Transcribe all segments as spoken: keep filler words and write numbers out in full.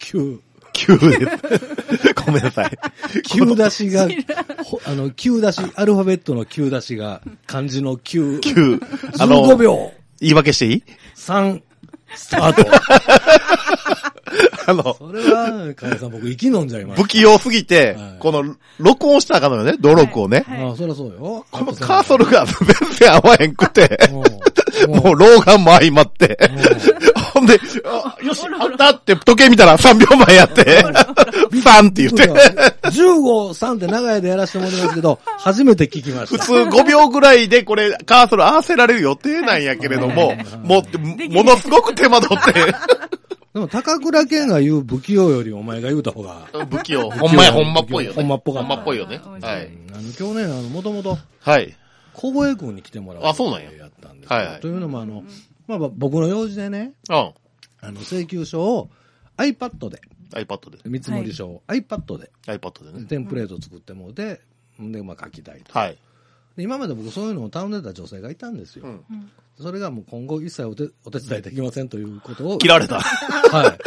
旧。 旧です。ごめんなさい。 旧出しが、あの、旧出し、アルファベットの旧出しが、漢字の旧。 旧。 あの、じゅうごびょう。 言い訳していい ? さん、スタート。 あの、 それは、かやさん僕、息飲んじゃいます。 不器用すぎて、はい、この、録音したらあかんのよね、努力をね。 はいはい、ああ、そりゃそうよ。 このカーソルが全然合わへんくて、もう老眼も相まって、ほんで、よし、あったって時計見たらさんびょうまえやって、さんって言って。 じゅうご、さんって長屋でやらせてもらいますけど、初めて聞きました。 普通ごびょうぐらいでこれ、カーソル合わせられる予定なんやけれども、もう、ものすごく手間取って。 でも、高倉健が言う不器用よりお前が言うた方が。 不器用。ほんまや、ほんまっぽいよね。 ほんまっぽかった。ほんまっぽいよね。はい。 あの、今日ね、あの、もともと。 はい。 小声くんに来てもらう。 あ、そうなんや。 やったんです。 はいはい。 というのも、あの、まあ、僕の用事でね。 うん。あの、請求書を iPad で。 iPad で。 見積もり書を iPad で。 iPad でね。 テンプレート作ってもうて、で、まあ、書きたいと。 はい。 今まで僕そういうのを頼んでた女性がいたんですよ。うん、それがもう今後一切お手、お手伝いできませんということを。 切られた。 はい。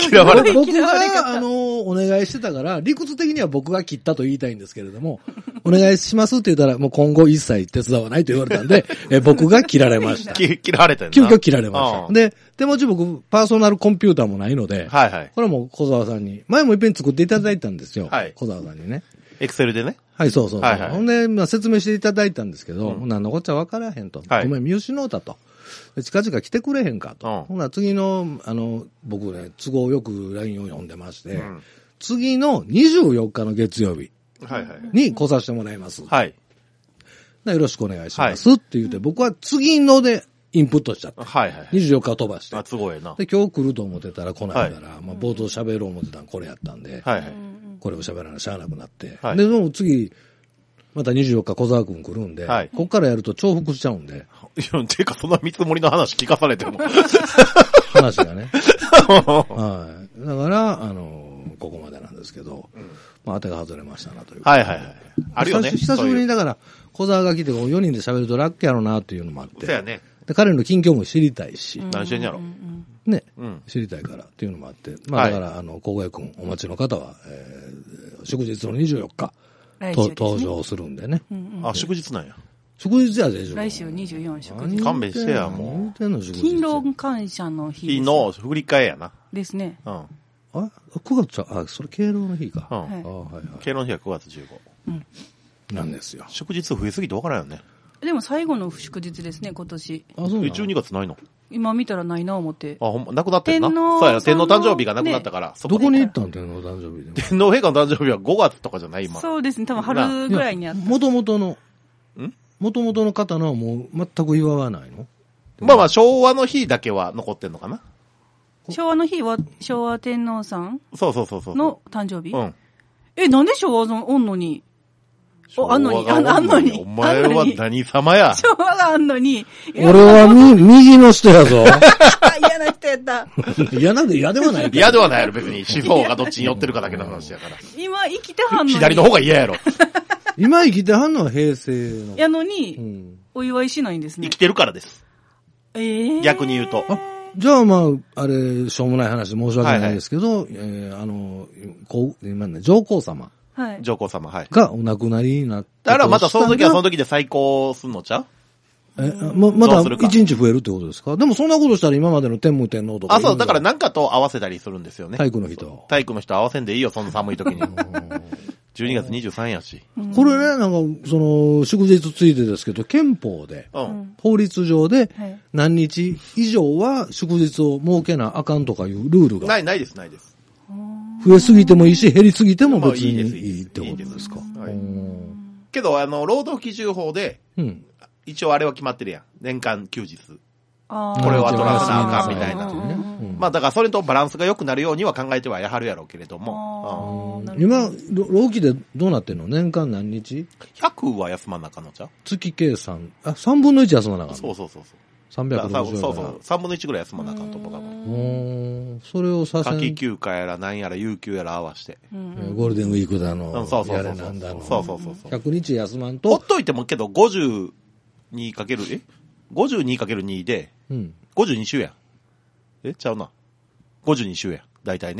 嫌われた。 僕が、あの、お願いしてたから、理屈的には僕が切ったと言いたいんですけれども、お願いしますって言ったら、もう今後一切手伝わないと言われたんで、え僕が切られました。 切られたよな。 急遽切られました。で、手持ち僕、パーソナルコンピューターもないので、 はいはい。 これはもう小沢さんに、前もいっぺん作っていただいたんですよ。 はい。 小沢さんにね。 エクセルでね。 はい、そうそうそう。 はいはい、 ほんで、まあ、説明していただいたんですけど、うん、何のこっちゃ分からへんと。はい、ごめん、見失うたと。近々来てくれへんかと。うん、ほな、次の、あの、僕ね、都合よく ライン を読んでまして、うん、次のにじゅうよっかの月曜日に来させてもらいます。 はい。 よろしくお願いします、はい、って言って、僕は次のでインプットしちゃった。 はいはい。 にじゅうよっか飛ばして。 あ、都合やな。 で、今日来ると思ってたら来ないから、はい、まあ、冒頭喋ろう思ってたのこれやったんで、 はいはい。 これを喋らなしゃあなくなって。はい、で、もう次、またにじゅうよっか小沢くん来るんで、はい、こっからやると重複しちゃうんで。 いや、てかそんな見積もりの話聞かされても。 話がね。はい。だから、あの、ここまでなんですけど、うん、まあ当てが外れましたなという。 はいはいはい。あるよね。 久しぶりにだから、小沢が来てよにんで喋ると楽やろうなっていうのもあって。 そうやね。 で、彼の近況も知りたいし。 何してんやろ。 ね、うん。知りたいからっていうのもあって。まあだから、はい、あの、小林くんお待ちの方は、えー、祝日のにじゅうよっか、ね、登場するんでね。 うんうん、あ、祝日なんや。 祝日やで、 来週にじゅうよっ祝日。 勘弁してや、もう。 勤労感謝の日。 日の振り替えやな。 ですね。 うん。 あ、くがつ、あ、それ敬老の日か。 うん。あ、はいはい。敬老の日はくがつじゅうご。 うん。 なんですよ。 祝日増えすぎて分からんよね。 でも最後の祝日ですね、今年。 あ、そうなの？ じゅうにがつないの？ 今見たらないな思って。 あ、ほんま、なくなってんな。そうや、天皇誕生日がなくなったから。 ね、どこに行ったん天皇誕生日で。 天皇陛下の誕生日はごがつとかじゃない今。 そうですね、多分春ぐらいにあった。 もともとの、んもともとの方のはもう全く祝わないの？ まあまあ、昭和の日だけは残ってんのかな。 昭和の日は昭和天皇さんそうそうそうそう。 の誕生日？ うん。 え、なんで昭和のおんのにお、あんのに、あんのに。 お前は何様や。 昭和があんのに。 俺はみ、右の人やぞ。 嫌な人やった。 嫌なんで嫌ではない。 嫌ではないやろ、別に。四方がどっちに寄ってるかだけの話やから。 今生きてはんのに。 左の方が嫌やろ。 今生きてはんのは平成の。 やのに、うん、お祝いしないんですね。 生きてるからです。 ええ。 逆に言うと。 あ、じゃあまあ、あれ、しょうもない話申し訳ないですけど、はいはい、えー、あの、こう、今ね、上皇様。 はい。 上皇様、はい。 がお亡くなりになった。 だからまたその時はその時で再考すんのちゃう？ え、ま、まだ一日増えるってことですか？でもそんなことしたら今までの天武天皇とか。 あ、そう、だからなんかと合わせたりするんですよね。 体育の日と。 体育の日と合わせんでいいよ、そんな寒い時に。じゅうにがつにじゅうさんやし。 これね、なんか、その、祝日ついてですけど、憲法で、うん、法律上で、何日以上は祝日を設けなあかんとかいうルールが。 ない、ないです、ないです。 増えすぎてもいいし、減りすぎても別にいいってことですか。 けど、あの、労働基準法で、うん、一応あれは決まってるやん。年間休日。 あこれは取らせなあかんみたいな。まあだからそれとバランスが良くなるようには考えてはやはるやろうけれども。 うん、今、労基でどうなってんの？年間何日 ?ひゃくは休まなあかんのちゃう？ 月計算。あ、さんぶんのいち休まなあかんの？ そうそうそうそう。 さんびゃくろくじゅうそうそう。さんぶんのいちぐらい休まなあかんと思うかも。 それをさせん。 夏季休暇やら何やら有給やら合わして。 うんうん、ゴールデンウィークだの。 うん、そうそうそう。 やれなんだの。 そうそうそう。 ひゃくにち休まんと。 ほっといてもけどごじゅうにかける、え ?ごじゅうにかけるに で、うん、ごじゅうに週やん。えちゃうな。ごじゅうに週やん。だいたいね。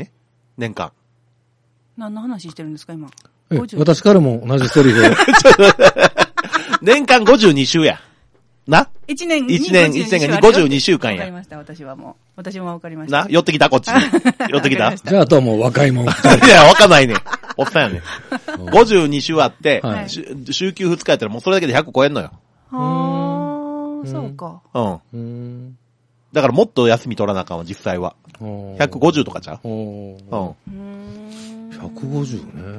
年間。 何の話してるんですか、今。 え、私からも同じセリフを。 年間ごじゅうに週や。な一年に一年、一年がごじゅうにしゅうかんや。 わかりました、私はもう。私もわかりました。 な寄ってきたこっちに。寄ってきたじゃあ、あとはもう若いもん。いや、わかんないね。おっさんやね。ごじゅうに週あって、はい、週休ふつかやったらもうそれだけでひゃく超えんのよ。 はあ、そうか。 うん。だからもっと休み取らなあかんわ、実際は。ひゃくごじゅうとかちゃう？うん。 ひゃくごじゅうね。うん。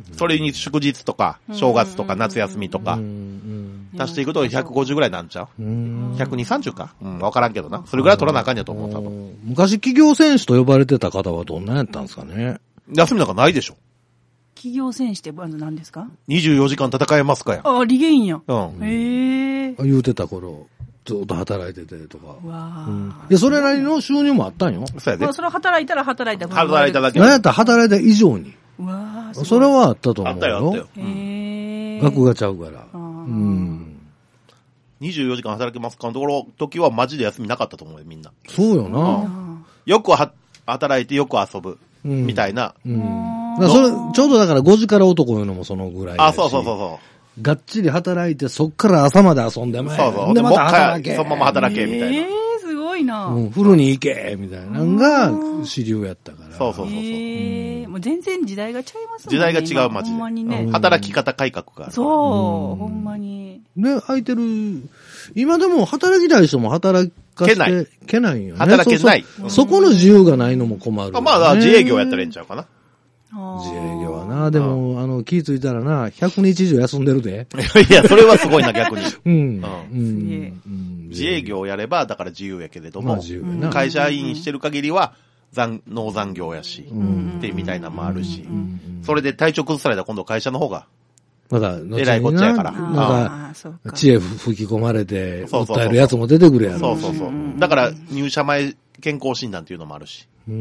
それに祝日とか、正月とか夏休みとか、足していくとひゃくごじゅうぐらいなんちゃう？ひゃくにじゅう、さんじゅうか？うん、わからんけどな。それぐらい取らなあかんやと思う、多分。 昔企業選手と呼ばれてた方はどんなやったんですかね？ 休みなんかないでしょ。 企業選手ってまず何ですか？ にじゅうよじかん戦えますかや。 あ、リゲインや。 うん。 へえ。 言うてた頃、ずっと働いててとか。 わうん。いや、それなりの収入もあったんよ。 そうやで。 まあ、それは働いたら働いた分。 働いただけ。 なんやったら働いた以上に。 うわそれはあったと思うよ。 あったよ、あったよ。 へえ。 額がちゃうから。うん。 にじゅうよじかん働けますかのところ、時はマジで休みなかったと思うよ、みんな。 そうよな。 よくは、働いてよく遊ぶ。みたいな。 うん。それ、ちょうどだからごじから男いうのもそのぐらい。 あ、そうそうそうそう。 がっちり働いて、そっから朝まで遊んでまえ。 そうそう。 で、また働け。 そのまま働け、みたいな。 ええ、すごいな。 うん、風呂に行け、みたいなのが主流やったから。 そうそうそうそう。 ええ、もう全然時代が違いますもんね。 時代が違う、マジで。 ほんまにね。 働き方改革が。 そう、ほんまに。 ね、空いてる、今でも働きたい人も働かせてけないよね。 働けない。 そこの自由がないのも困る。 まあ、自営業やったらええんちゃうかな。 自営業はな、でも、あの、気ぃついたらな、ひゃくにち以上休んでるで。 いや、それはすごいな、逆に。 うん。 自営業をやれば、だから自由やけれども、会社員してる限りは、残、農残業やし、ってみたいなのもあるし、それで体調崩されたら今度会社の方が、 まだ、 えらいこっちゃやから。 なんか、知恵吹き込まれて、訴えるやつも出てくるやろ。 そうそうそう。だから、入社前健康診断っていうのもあるし。 うん。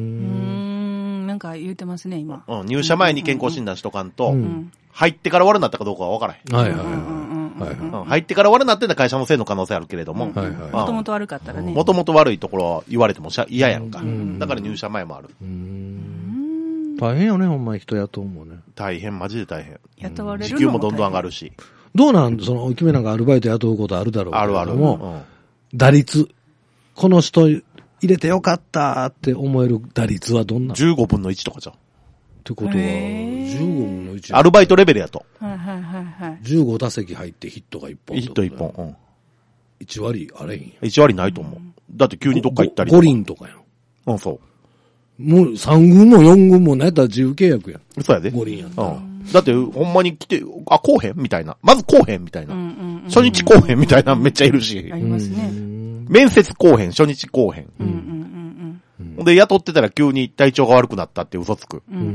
なんか言うてますね、今。 うん、入社前に健康診断しとかんと、入ってから悪になったかどうかは分からへん。 はいはいはい。 入ってから悪になってたら会社のせいの可能性あるけれども、 もともと悪かったらね。 もともと悪いところは言われても嫌やんか。だから入社前もある。 大変よね、ほんまに人雇うもね。 大変、マジで大変。 雇われるの時給もどんどん上がるし。 どうなんその、君なんかアルバイト雇うことあるだろうけども。 あるある。 打率。この人入れてよかったって思える打率はどんな ? じゅうごぶんのいちとかじゃん。 ってことは、じゅうごぶんのいち。 アルバイトレベルやと。 はいはいはいはい。 じゅうご打席入ってヒットがいっぽん。 ヒットいっぽん。うん。 いち割あれんや。 いち割ないと思う。だって急にどっか行ったりとか。 ご輪とかやん。 うん、そう。 もうさん軍もよん軍もなんやったら自由契約やん。 そうやで。 ご輪やん。 うん。だってほんまに来て、あ、こうへんみたいな。まずこうへんみたいな。初日こうへんみたいなめっちゃいるし。 ありますね。 面接こうへん、初日こうへん。うんうんうんうん。で、雇ってたら急に体調が悪くなったって嘘つく。うんうんうん。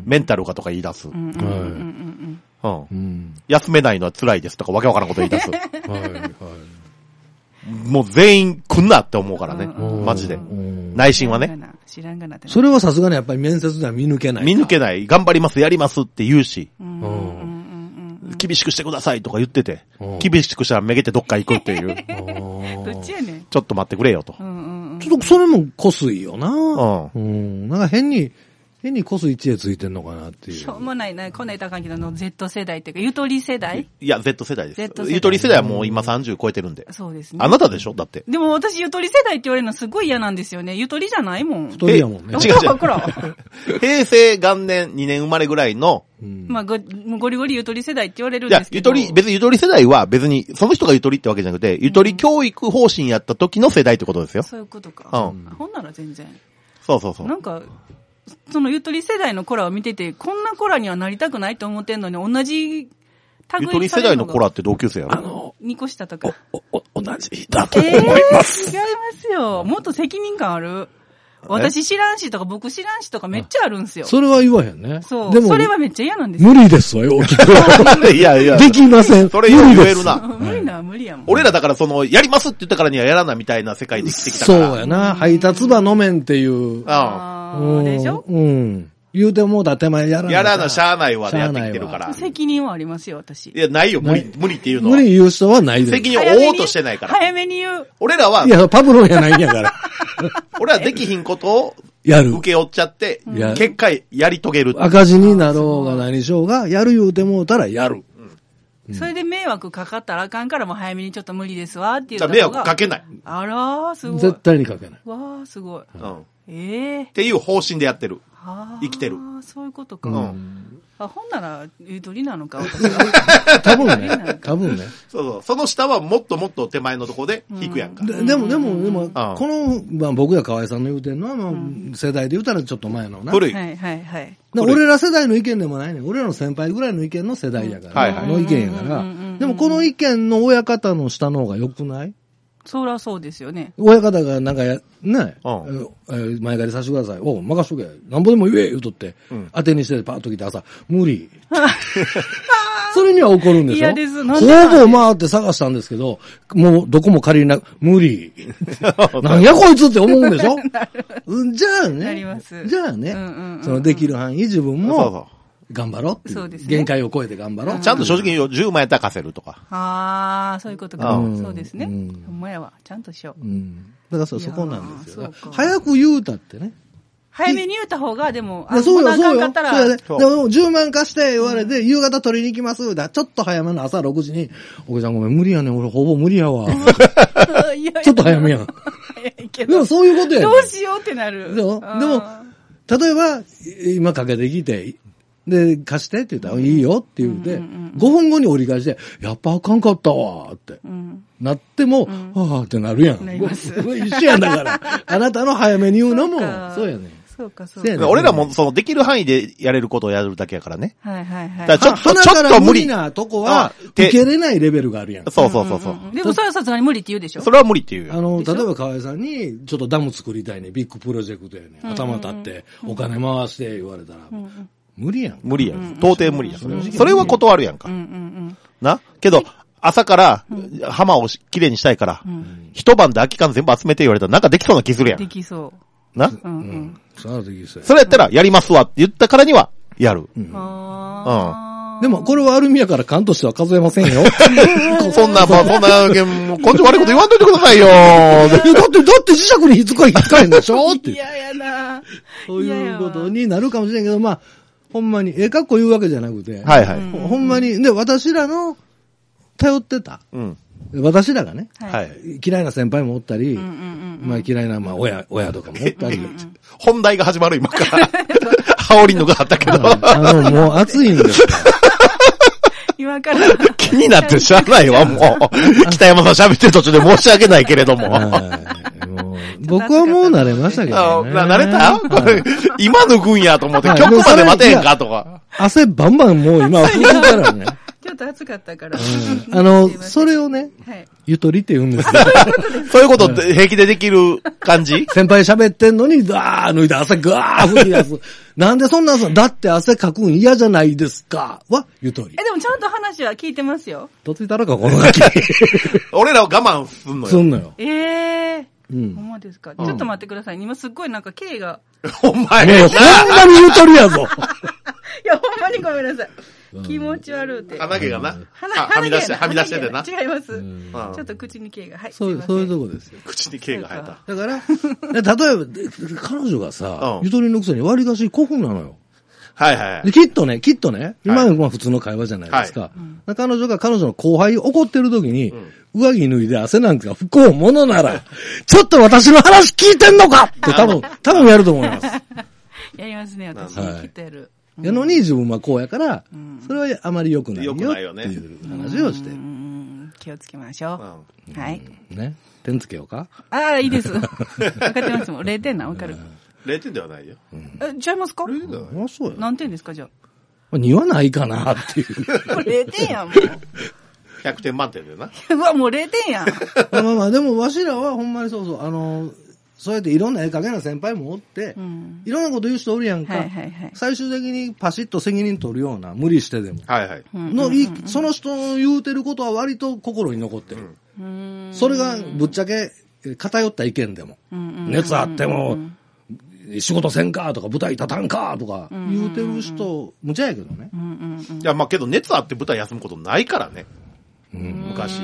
メンタルがとか言い出す。うんうんうんうん。休めないのは辛いですとかわけわからんこと言い出す。はいはい。もう全員来んなって思うからね。マジで。内心はね。 知らんがなって。 それはさすがにやっぱり面接では見抜けない。 見抜けない。頑張ります、やりますって言うし。厳しくしてくださいとか言ってて。厳しくしたらめげてどっか行くっていう。 どっちやねん。 ちょっと待ってくれよと。 ちょっとそれもこすいよな。うん。なんか変に、変にこす一へついてんのかなっていう。 しょうもないな、こんな言ったらあかんけど、Z 世代っていうか、ゆとり世代いや、Z 世代です。ゆとり世代はもう今さんじゅう超えてるんで。 そうですね。 あなたでしょだって。 でも私、ゆとり世代って言われるのすごい嫌なんですよね。ゆとりじゃないもん。 太りやもんね。 違う違う。平成元年にねん生まれぐらいの、 まあご、ゴリゴリゆとり世代って言われるんですけど。 いや、ゆとり、別にゆとり世代は別に、その人がゆとりってわけじゃなくて、ゆとり教育方針やった時の世代ってことですよ。 そういうことか。うん。ほんなら全然。 そうそうそう。 なんか、そのゆとり世代の子らを見てて、こんな子らにはなりたくないと思ってんのに、同じ類ゆとり世代の子らって同級生やろあの、 にこ下とか。 お、お、同じだと思います。 えー、違いますよ。もっと責任感ある。私知らんしとか僕知らんしとかめっちゃあるんすよ。 それは言わへんね。 そう。でも、それはめっちゃ嫌なんですよ。無理ですわよ、大きく。 いやいや。 できません。 それ言えるな。 無理な、無理やもん。 俺らだからその、やりますって言ったからにはやらないみたいな世界で生きてきたから。 そうやな。配達場飲めんっていう。 ああ。でしょうん。言うてもうだ手前やらない。 やらな、しゃあないわでやってきてるから。 責任はありますよ、私。 いや、ないよ、無理、無理っていうのは。 無理言う人はないです。 責任を負おうとしてないから。 早めに言う。 俺らは。 いや、パブロンやないんやから。 俺はできひんことをやる。 受け負っちゃって、結果やり遂げる。 赤字になろうが何しようが、やる言うてもうたらやる。 うん、それで迷惑かかったらあかんからもう早めにちょっと無理ですわっていう。 じゃあ迷惑かけない。 あらー、すごい。 絶対にかけない。 わー、すごい。 うん。 ええー。 っていう方針でやってる。生きてる。 ああ、そういうことか。うん。あ、ほんなら、ゆとりなのか、私は。多分ね。多分ね。 そうそう。その下はもっともっと手前のとこで引くやんか。 うん、で, でも、でも、でも、うん、この、まあ僕や河合さんの言うてんのは、まあ、うん、世代で言うたらちょっと前のな。 古い。 はいはいはい。 俺ら世代の意見でもないね。俺らの先輩ぐらいの意見の世代やから。うん、はいはい。の意見やから。でもこの意見の親方の下の方が良くない？ そりゃそうですよね。 親方がなんかや、ね、 うん、 えー、前借りさせてください。おう、任しとけ。なんぼでも言え、言うとって、うん、当てにしてパーッと来て朝、無理。それには怒るんでしょ？嫌です。なんでほぼ回って探したんですけど、もうどこも借りなく、無理。なんやこいつって思うんでしょ？じゃあね。 なります。 じゃあね、うんうんうんうん、そのできる範囲自分も、そうそう頑張ろうっていう。 そうですね。 限界を超えて頑張ろう。 ちゃんと正直にじゅうまんやったら貸せるとか。 ああ、そういうことか。うん、そうですね。うん。ほんまやわ。ちゃんとしよう。 うん。だからそ、そこなんですよ。早く言うたってね。 早めに言うた方が、でも、 あ、そうよ、そうよ。 そうやね。でも、じゅうまん貸して言われて、夕方取りに行きます。だちょっと早めの朝ろくじに、お客さんごめん、無理やねん。俺ほぼ無理やわ。ちょっと早めやん。 早いけど。 でもそういうことやねん。 どうしようってなる。 でも、でも、例えば、今かけてきて、で、貸してって言ったら、いいよって言って、ごふんごに折り返して、やっぱあかんかったわって、なっても、はぁってなるやん。 なります。 一緒やんだから。あなたの早めに言うのも、そうやねん。 そうか、そうか。 俺らも、その、できる範囲でやれることをやるだけやからね。 はいはいはい。 だからちょっと、ちょっと無理なとこは、受けれないレベルがあるやん。 そうそうそうそう。 でもそれはさすがに無理って言うでしょ？ それは無理って言うよ。 あの、例えば河合さんに、ちょっとダム作りたいね、ビッグプロジェクトやね。頭立って、お金回して言われたら。無理やん。 無理やん。到底無理やん。それは、それは断るやんか。なけど、朝から、浜をきれいにしたいから、一晩で空き缶全部集めて言われたらなんかできそうな気するやん。 できそう。 なうんうん。それやったら、やりますわって言ったからには、やる。うん。 でも、これはアルミやから缶としては数えませんよ。 そんな、まあ、そんな、こっち悪いこと言わんといてくださいよ。 だって、だって磁石にひっつか、ひっつかへんでしょって。 嫌やなそういうことになるかもしれんけど、まあ、ほんまに、ええかっこ言うわけじゃなくて。 はいはい。 ほんまに、で、私らの、頼ってた。うん。私らがね。はい。嫌いな先輩もおったり、まあ嫌いな、まあ親、親とかもおったり。 本題が始まる今から。羽織のがあったけど。 あの、もう暑いんですよ。 今から。 気になってしゃあないわ、もう。北山さん喋ってる途中で申し訳ないけれども。 僕はもう慣れましたけどね。 慣れた今抜くんやと思って、曲まで待てへんかとか。 汗バンバンもう今吹くからね。 ちょっと暑かったから。 あの、それをね、ゆとりって言うんですよ。 そういうことって平気でできる感じ？ 先輩喋ってんのに、ガー抜いて汗ガー吹き出す。なんでそんなんすだって汗かくん嫌じゃないですかは、ゆとり。 え、でもちゃんと話は聞いてますよ。 どついたらか、このガキ。 俺らは我慢すんのよ。 すんのよ。 ええー。うん。ほんまですか。ちょっと待ってください。今すっごいなんか K が。 ほんまやな。ほんまにゆとりやぞ。 いや、ほんまにごめんなさい。気持ち悪うて。 鼻毛がな。はみ出して、はみ出しててな。 違います。ちょっと口に毛が。はい。 そういう、そういうとこですよ。 口に毛が生えた。 だから、例えば、彼女がさ、ゆとりのくせに割りかし古風なのよ。 はいはい。 きっとね、きっとね、今はまあ普通の会話じゃないですか。彼女が彼女の後輩怒ってる時に、上着脱いで汗なんか不幸者なら、ちょっと私の話聞いてんのかって多分、多分やると思います。 やりますね、私。きっとやる。 やのに自分はこうやから、それはあまり良くないよっていう話をして。 気をつけましょう。はい。 ね。点つけようか？ ああ、いいです。分かってますもん。れいてんな、分かる。 れいてんではないよ。 え、ちゃいますか？ あ、そうや。 何点ですか、じゃあ。にはないかなっていう。 もうれいてんやん、もう。 ひゃくてん満点だよな。 うわ、もうれいてんやん。 まあまあ、でもわしらはほんまにそうそう、あの、そうやっていろんな絵描けな先輩もおって、うん、いろんなこと言う人おるやんか、はいはいはい。最終的にパシッと責任取るような、無理してでも。 はいはい。 のいその人の言うてることは割と心に残ってる。うん、それがぶっちゃけ偏った意見でも。うん、熱あっても、仕事せんかとか舞台立たんかとか言うてる人、無茶やけどね。 いや、まあけど熱あって舞台休むことないからね。うん、昔。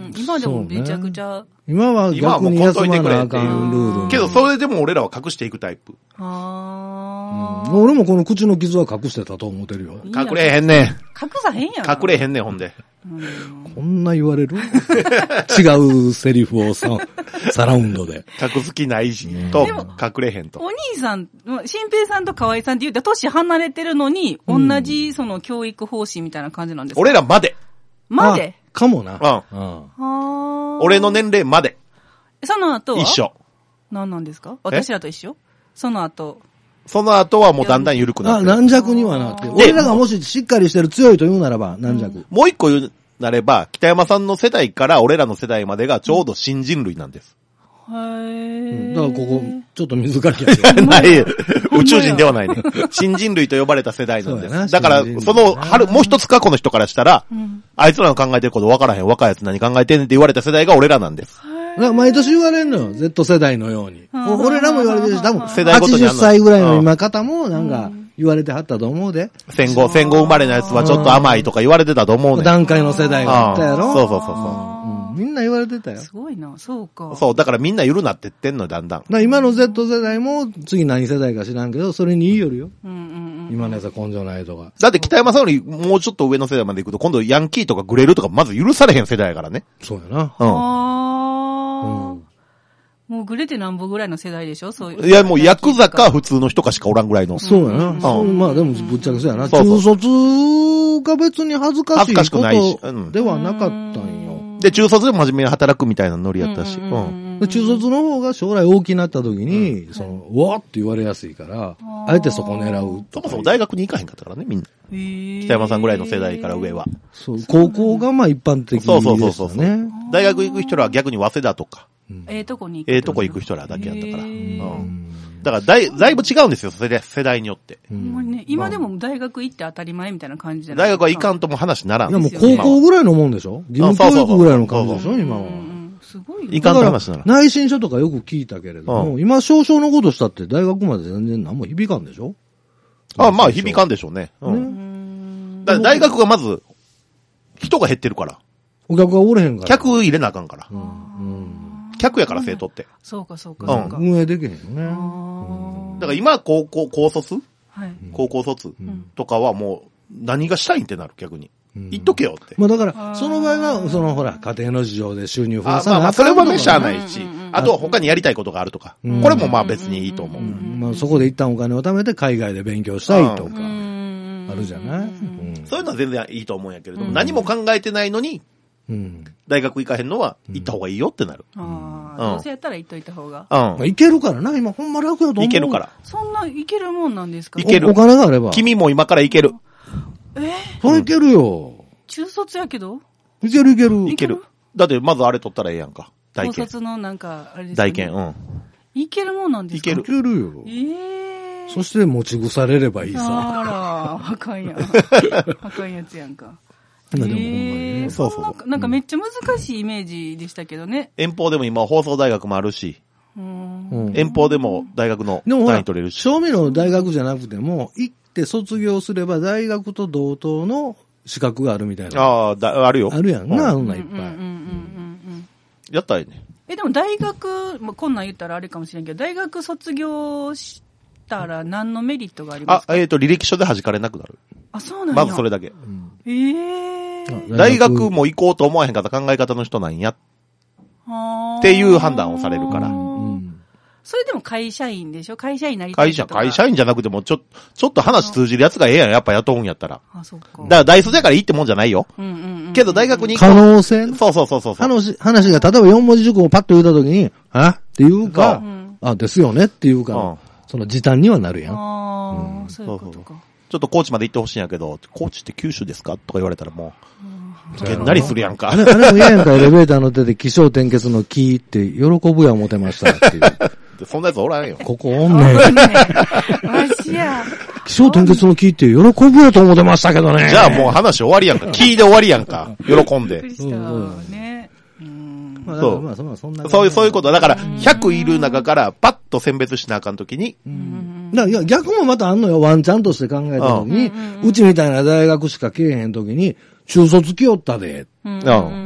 ん、今でもめちゃくちゃ。ね、 今は逆に休まなあかんルール。 けど、それでも俺らは隠していくタイプ。 ああ、うん。俺もこの口の傷は隠してたと思ってるよ。 隠れへんねん。 隠さへんやん。 隠れへんねん、ほんで。 うん、こんな言われる違うセリフをさ、サラウンドで。 隠す気ないし、と、隠れへんと。 お兄さん、新平さんと河合さんって言うたら年離れてるのに、同じその教育方針みたいな感じなんですか？ 俺らまで。 までかもな。 うん。あ俺の年齢まで。 その後は一緒。 何なんですか？私らと一緒？その後。 その後はもうだんだん緩くなってる。 あ、軟弱にはなって。俺らがもししっかりしてる強いと言うならば、軟弱。 うん、もう一個言うなれば、北山さんの世代から俺らの世代までがちょうど新人類なんです。 へー。 だからここ、ちょっと水かきやない。宇宙人ではないね。新人類と呼ばれた世代なんです。だから、その、春、もう一つ過去の人からしたら、うん、あいつらの考えてること分からへん、若いやつ何考えてんねんって言われた世代が俺らなんです。 毎年言われんのよ。Z 世代のように。俺らも言われてるし、多分、世代ごとにはちじゅっさいぐらいの今方もなんか言われてはったと思うで。 戦後、戦後生まれのやつはちょっと甘いとか言われてたと思うね。 段階の世代があったやろ。 そうそうそうそう。 みんな言われてたよ。 すごいな、そうか。 そう、だからみんな緩なってってんのよ、だんだん。 だ今の Z 世代も、次何世代か知らんけど、それに言いよるよ。うんうんうん、今のやつは根性ないとか。 だって北山さんよりもうちょっと上の世代まで行くと、今度ヤンキーとかグレルとかまず許されへん世代やからね。 そうやな。 うん。あー。もうグレてなんぼぐらいの世代でしょ？そういう。 いや、もうヤクザか普通の人かしかおらんぐらいの。 そうやな。うん、まあでもぶっちゃけそうやな。そうそう中卒が別に恥ずかしいことではなかったんよ。 で、中卒でも真面目に働くみたいなノリやったし。うん。 で中卒の方が将来大きくなった時に、うん、その、うわって言われやすいから、あえてそこを狙うと。 そもそも大学に行かへんかったからね、みんな。北山さんぐらいの世代から上は。 そう、高校がまあ一般的ですよね。そうそうそうそう。 大学行く人らは逆に早稲田とか。 ええとこに行く。 ええとこ行く人らだけやったから。うん。だからだい、だいぶ違うんですよ、世代、世代によって。 ね、今でも大学行って当たり前みたいな感じじゃない大学は行かんとも話ならん。 いやもう高校ぐらいのもんでしょ？義務教育ぐらいの感じでしょ、今は。 すごい。 行かんと話ならん。 内申書とかよく聞いたけれども、今少々のことしたって大学まで全然何も響かんでしょ？ あ、まあ響かんでしょうね。うん。だ大学がまず、人が減ってるから。 お客がおれへんから。 客入れなあかんから。客やから生徒って。 そうかそうかそうか。 運営できへんよね。 だから今高校、高卒高校卒とかはもう何がしたいんってなる逆に。言っとけよって。 まあだから、その場合は、そのほら、家庭の事情で収入増やさない。 まあまあ、それはね、しゃあないし、あとは他にやりたいことがあるとか。これもまあ別にいいと思う。 まあそこで一旦お金を貯めて海外で勉強したいとか、あるじゃない？ そういうのは全然いいと思うんやけれども、何も考えてないのに、大学行かへんのは行った方がいいよってなる。 ああ、どうせやったら行っといた方が。 うん。 行けるからな、今ほんま楽やと思う。 行けるから。 そんな行けるもんなんですか？ 行ける。 お金があれば。 君も今から行ける。 え？それ行けるよ。 中卒やけどいけるいける。 いける。だってまずあれ取ったらええやんか。大検。 高卒のなんか、あれですね。 大検、うん。 いけるもんなんですか？ いける。 いけるよ。 ええー。 そして持ち腐れればいいさ。 あら、あかんやん。あかんやつやんか。 でもほんまにね。 そうそう。なんかめっちゃ難しいイメージでしたけどね。 遠方でも今放送大学もあるし。うん、遠方でも大学の単位取れるし。 正味の大学じゃなくても、行って卒業すれば大学と同等の資格があるみたいな。 ああ、だ、あるよ。 あるやんな、そんないっぱい。 やったらいいね。 え、でも大学、まあ、こんなん言ったらあれかもしれんけど、大学卒業したら何のメリットがありますか？ あ、えっと、履歴書で弾かれなくなる。 あ、そうなんや。 まずそれだけ。うん、 ええー。大学も行こうと思わへんかった考え方の人なんや。っていう判断をされるから。 それでも会社員でしょ？会社員になりたい。 会社、会社員じゃなくても、ちょ、ちょっと話通じるやつがええやん。やっぱ雇うんやったら。 あ、そうか。 だから大卒やからいいってもんじゃないよ。うんうんうん。けど大学に行く。可能性そうそうそうそう。 話、話が例えばよん文字熟語をパッと言ったときに、あっていうか、あ、ですよねっていうか、その時短にはなるやん。 ああ、そういうことか。 ちょっと高知まで行ってほしいんやけど、高知って九州ですかとか言われたらもう、げんなりするやんか。 あれ、あれも嫌やんか、エレベーター乗ってて、起承転結のキーって喜ぶや思てましたっていう。 そんなやつおらんよ。 ここおんねん。わしや。 起承転結のキーって喜ぶやと思ってましたけどね。 じゃあもう話終わりやんか。キーで終わりやんか。喜んで。 そうね。 そう。そういう、そういうこと。だから、ひゃくいる中からパッと選別しなあかんときに。 いや、逆もまたあんのよ。ワンチャンとして考えたときに、うちみたいな大学しか来えへんときに、 中卒来よったで。 うん、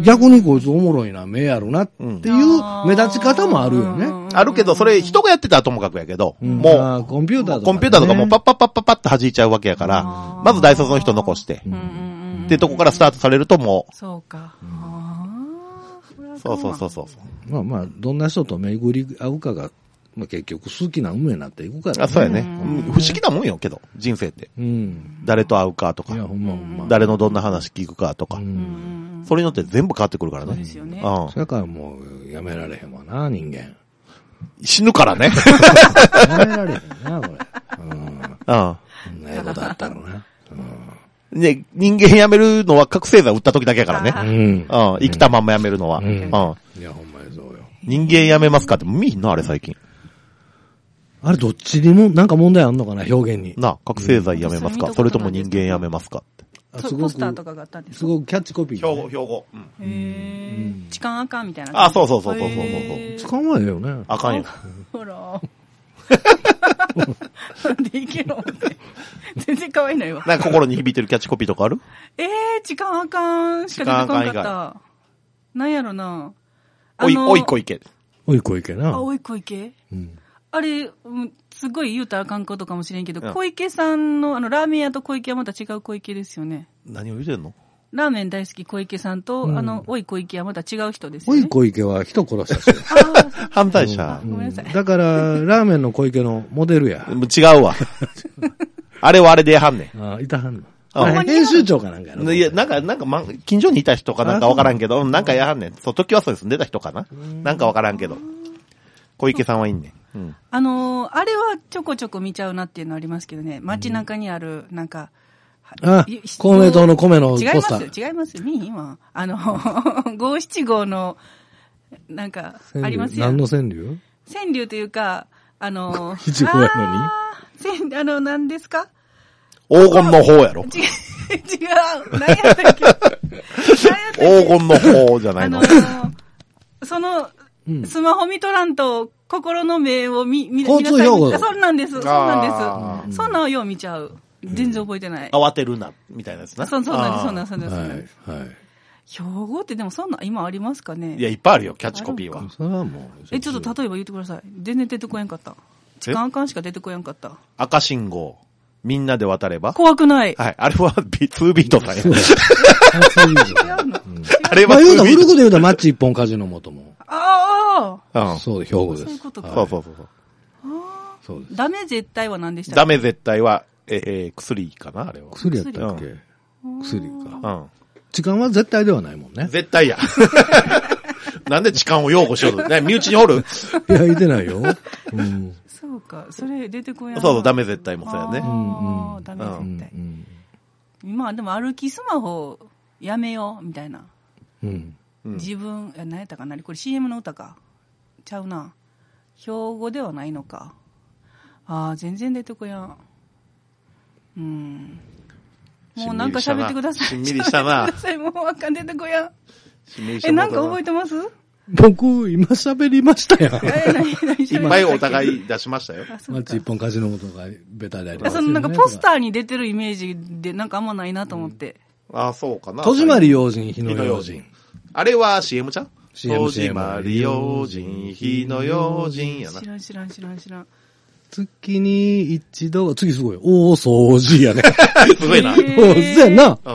逆にこいつおもろいな、目あるなっていう目立ち方もあるよね。 あるけど、それ人がやってたらともかくやけど、うん、もう、 コンピューターとか、ね、 コンピューターとかもうパッパッパッパッパッって弾いちゃうわけやから、まず大卒の人残して、うん、で、とこからスタートされるともう、 そうか。 そうそうそうそう。 まあまあ、どんな人と巡り合うかが、まあ結局好きな運命になっていくからね。 あ、そうやね。不思議なもんよけど、人生って。うん。誰と会うかとか。いや、ほんまほんま。誰のどんな話聞くかとか。うん。それによって全部変わってくるからね。そうですよね。うん。 それからもう、やめられへんわな、人間。 死ぬからね。 やめられへんな、これ。うん。うん。そんなことあったのな。 うん。ね、人間辞めるのは覚醒剤打った時だけやからね。うん。うん。生きたまんま辞めるのは。うん。うん。いや、ほんまにそうよ。人間辞めますかって見んのあれ最近。 あれどっちにもなんか問題あんのかな表現に。 なあ、覚醒剤やめますか、うん、それとも人間やめますかって。 あ、すごく。ポスターとかがあったんですかすごくキャッチコピー、ね。 標語、標語。 うん、へぇー。痴漢あかんみたいな。 あ、そうそうそうそうそうそう。 痴漢はええよね。 あかんよ。 ほら。なんでいけろって。全然可愛いのよ。 なんか心に響いてるキャッチコピーとかあるえー、痴漢あかんしか出てこなかった。なんやろな。 おい、おい小池。 おい小池な。 あ、おい小池うん。あれ、すごい言うたらあかんことかもしれんけど、うん、小池さんの、あの、ラーメン屋と小池はまた違う小池ですよね。 何を言うてんの？ ラーメン大好き小池さんと、うん、あの、おい小池はまた違う人ですよね。 おい小池は人殺した人。 反対者、 うん。ごめんなさい。だから、ラーメンの小池のモデルや。 違うわ。あれはあれでやはんねん。 ああ、いたはんの。あ編集長かなんかやろ。いや、なんか、なんか、ま、近所にいた人かなんかわからんけど、なんかやはんねん。そう、時はそうです。出た人かななんかわからんけど。小池さんはいいね。うん、 あのー、あれはちょこちょこ見ちゃうなっていうのはありますけどね。街中にある、なんか、 うん、あ、公明党の米のポスター。 違います、違います。見ん今。あの、五七五の、なんか、ありますよ。 何の川柳川柳というか、あの、 七五やのにあの、何ですか黄金の方やろ。 違う、違う。何やったっけ黄金の方じゃないの。あのー、 その、スマホ見とらんと、心の目を見、見、 交通標語。 そうなんです。そうなんです。そんなのよう見ちゃう。全然覚えてない。 慌てるな、みたいなやつな。 そう、そうなんです。そうなんです。そうなんです。 はい。はい。 標語ってでもそんな、今ありますかね？ いや、いっぱいあるよ、キャッチコピーは。 それはもう。 え、ちょっと例えば言ってください。全然出てこやんかった。痴漢あかんしか出てこやんかった。 赤信号。みんなで渡れば怖くない。 はい。あれはビ、ツービートさんや。 違うの。あれはツービート。まあ、言うと、古くで言うとマッチ一本火事のもとも。 ああ。そう、標語です。 そういうことか。 そうそうそう。 そうです。 ダメ絶対は何でしたっけ？ ダメ絶対は、え、えー、薬かなあれは。 薬やったっけ？薬か。うん。痴漢は絶対ではないもんね。 絶対や。なんで痴漢を擁護しようと。ね、身内におる。 いや、いてないよ。うん。 そうか。それ出てこやん。 そうそう、ダメ絶対もそうやね。 ああ、ダメ絶対。今、でも歩きスマホやめよう、みたいな。うん。自分、え、何やったかなこれ シーエム の歌か。ちゃうな。標語ではないのか。ああ、全然出てこやん。うん。もうなんか喋ってください。 しんみりしたな。 もうわかん出てこやん。え、なんか覚えてます？ 僕、今喋りましたよ。 いっぱいお互い出しましたよ。 マッチ一本カジノとかベタでありますよね。そのなんかポスターに出てるイメージでなんかあんまないなと思って。 うん、ああ、そうかな。 戸締まり用心、日の用心。 あれは シーエム ちゃん？ シーエム戸締まり用心、日の用心やな。 知らん知らん知らん知らん。 月に一度、次すごい。大掃除やね。 すごいな。 そうやな。うん。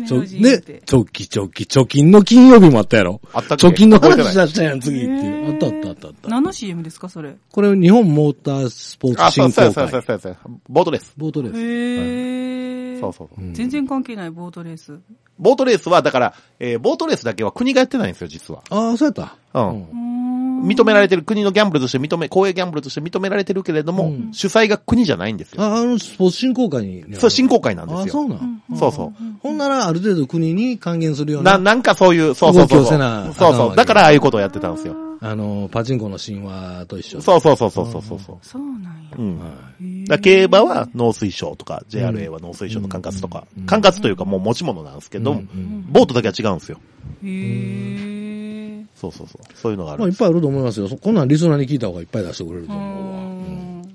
ちょ、ね、チョキチョキ、貯金の金曜日もあったやろ。 あったっけ？ 貯金の話出したやん、次っていう。あったあったあったあった。 何の シーエム ですか、それ。 これ、日本モータースポーツ振興会。あ、そうそうそうそう。ボートレース。 ボートレース。 へー。 そうそうそう。 全然関係ない、ボートレース。 ボートレースは、だから、えー、ボートレースだけは国がやってないんですよ、実は。 ああ、そうやった。 うん。認められてる、国のギャンブルとして認め、公営ギャンブルとして認められてるけれども、うん、主催が国じゃないんですよ。 あ、あの、スポーツ振興会に。 そう、振興会なんですよ。 あ、そうなん。 そうそう。 ほんなら、ある程度国に還元するような。 な、なんかそういう、そうそうそう。 動きをせな。 そうそう。だからああいうことをやってたんですよ。 あの、パチンコの神話と一緒。 そうそうそうそうそうそう。 そうなんや。 うん。はい、だ競馬は農水省とか、ジェイアールエー は農水省の管轄とか、管轄というかもう持ち物なんですけど、ボートだけは違うんですよ。へー。そうそうそう。そういうのがある。 まあ、いっぱいあると思いますよ。こんなんリスナーに聞いた方がいっぱい出してくれると思うわ。うん、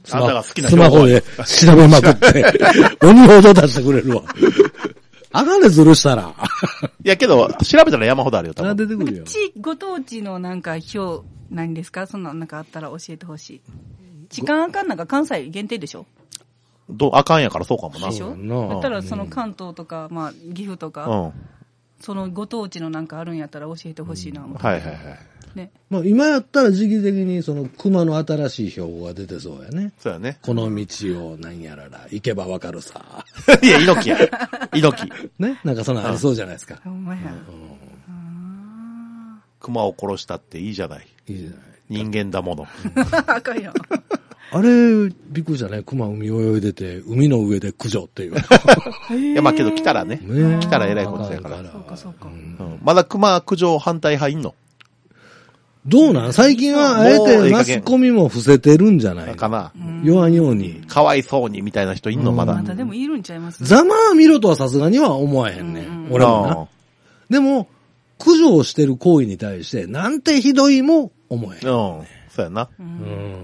あなたが好きなスマホで調べまくって、鬼ほど出してくれるわ。 あかんね、ずるしたら。 いやけど、調べたら山ほどあるよ、多分。 出てくるよ。 地、ご当地のなんか表、何ですかそんななんかあったら教えてほしい。時間あかんなんか関西限定でしょどう、あかんやからそうかもな。 でしょだったらその関東とか、まあ、岐阜とか、うん、そのご当地のなんかあるんやったら教えてほしいな、うん、 はいはいはい。 ね。 まあ今やったら時期的にその熊の新しい標語が出てそうやね。 そうやね。 この道を何やらら、行けばわかるさ。 いや、猪木や。猪木。 ね。なんかそんなありそうじゃないですか。 ほんまや。 熊を殺したっていいじゃない。 いいじゃない。 人間だもの。 あかんよ。 あれ、びっくりしたね。熊海泳いでて、海の上で駆除っていう。 いや、まあけど来たらね。ね来たら偉いことやから。そうかそうか。うん、まだ熊駆除反対派いんの？ どうなん最近はあえてマスコミも伏せてるんじゃないかな。 言わんように。 かわいそうにみたいな人いんのまだ。 まだでもいるんちゃいます？ ざまあ見ろとはさすがには思わへんねん。うんうん、俺もな。でも、駆除をしてる行為に対して、なんてひどいも思えへん、ね。 うん。そうやな。うん。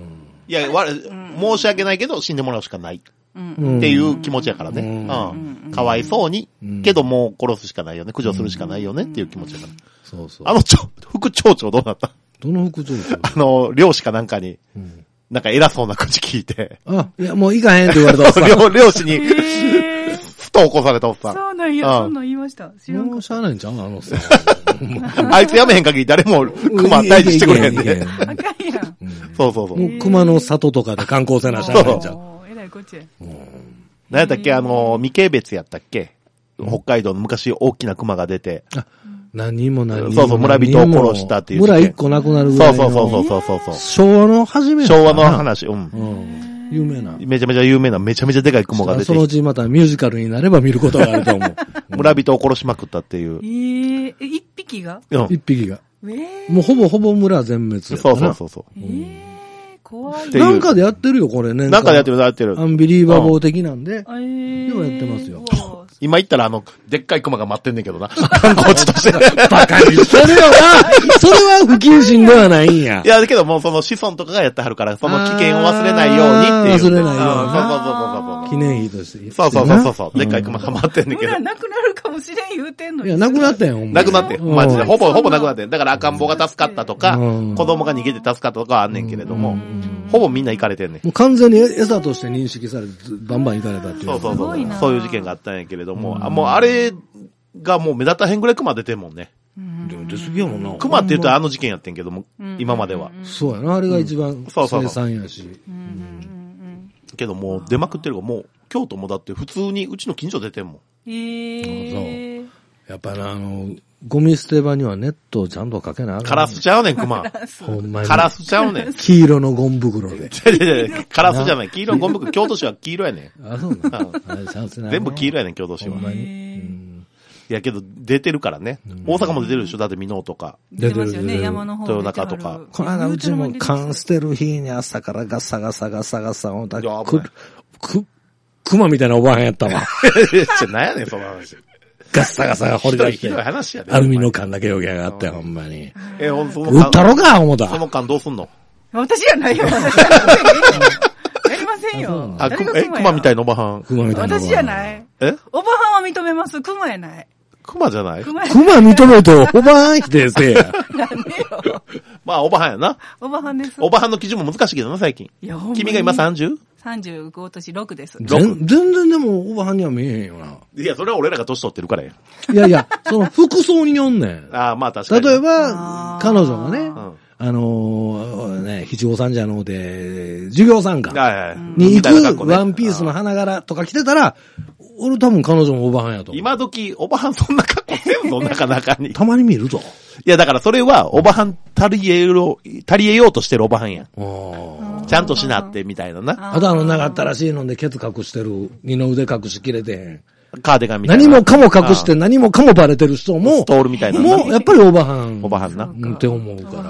いや、わ、申し訳ないけど死んでもらうしかない。っていう気持ちやからね。うん。かわいそうに。けどもう殺すしかないよね。駆除するしかないよねっていう気持ちやから。そうそう。あのちょ、副町長どうなった？どの副町長？あの、漁師かなんかに、なんか偉そうな口聞いて。 あ、いやもう行かへんって言われたおっさん。 漁、漁師に、ふと起こされたおっさん。 そうなんや、そんなん言いました。知らんかった。 もうしゃあないんちゃうあのさ。 あいつやめへん限り誰も熊退治してくれへんで。 あかんやん。 そうそうそう。 もう熊の里とかで観光せなしゃあないんちゃう。 えらいこっちゃ。 何やったっけあの、未軽別やったっけ北海道の昔大きな熊が出て。 あ、何人も何人も。 そうそう、村人を殺したっていう。 村一個なくなるぐらいの。 そうそうそうそうそう。 昭和の初め昭和の話、うん。 有名な。 めちゃめちゃ有名な、めちゃめちゃでかい雲が出て。 そのうちまたミュージカルになれば見ることがあると思う。 村人を殺しまくったっていう。 ええ、一匹が？ うん。一匹が。もうほぼほぼ村全滅。そうそうそうそう。 ええ。怖い。 なんかでやってるよ、これね。 なんかでやってる、やってる。 アンビリーバボー的なんで。でもやってますよ。 今行ったらあの、でっかい熊が待ってんねんけどな。観光地として。 バカにしてるよな。それは不謹慎ではないんや。 いや、だけどもうその子孫とかがやってはるから、その危険を忘れないようにっていう。 忘れないように。そうそうそうそう。 記念碑として。 そうそうそうそう。でっかい熊が待ってんねんけど。 村なくなるかもしれん言うてんのに。 いや、なくなったんよ。 なくなってん。マジで。ほぼ、ほぼなくなってん。だから赤ん坊が助かったとか、子供が逃げて助かったとかはあんねんけれども、ほぼみんな行かれてんねん。 もう完全に餌として認識されて、バンバン行かれたっていう。 そうそうそう。そういう事件があったんやけれども、もうあれがもう目立たへんぐらい熊出てんもんね。 出すぎやもんな。 熊って言うとあの事件やってんけども、今までは。 そうやな、あれが一番生産やし。 けどもう出まくってるから、もう京都もだって普通にうちの近所出てんもん。 へー。 そう。やっぱな、あの、ゴミ捨て場にはネットをちゃんとかけなあかん。 カラスちゃうねん、熊。 ほんまに。 カラスちゃうねん。 黄色のゴミ袋で。 カラスじゃない。黄色のゴミ袋。京都市は黄色やねん。 あ、そうなの全部黄色やねん、京都市は。ほんまに。いやけど、出てるからね。大阪も出てるでしょだって箕面とか。 出てますよね、山の方。 豊中とか。 この間うちも缶捨てる日に朝からガサガサガサガサをだく、く、熊みたいなおばあんやったわ。 じゃ、なんやねん、その話。 ガッサガサが掘り出して。 ひどい話やね。 アルミの缶だけよけやがって、ほんまに。 え、ほんと、 売ったろか、思った。 その缶どうすんの？ 私じゃないよ、私じゃないよ。やりませんよ。 あ、え、熊みたいなおばはん。 熊みたいな。 私じゃない。 え？ おばはんは認めます、熊やない。 熊じゃない？ 熊認めと、おばはん否定せや。 なんでよ。 まあ、おばはんやな。 おばはんです。 おばはんの基準も難しいけどな、最近。 いや、ほんまに。 君が今 さんじゅう？ さんじゅうごとしろくです。 全然でも、おばはんには見えへんよな。 いや、それは俺らが年取ってるからや。 いやいや、その服装によんねん。 ああ、まあ確かに。 例えば、彼女がね、うん、あのー、ね、七五三じゃので、授業参加に行くワンピースの花柄とか着てたら、俺多分彼女もおばはんやと思う。 今時、おばはんそんな格好せんぞ、なかなかに。 たまに見るぞ。 いや、だからそれは、おばはん足りえよう、足りえようとしてるおばはんやん。ちゃんとしなって、みたいなな。 あとあの長ったらしいので、ケツ隠してる、二の腕隠しきれてへん。 カーディガンみたいな。 何もかも隠して、何もかもバレてる人も、 ストールみたいな。 もう、やっぱりおばはん。 おばはんな。 って思うから。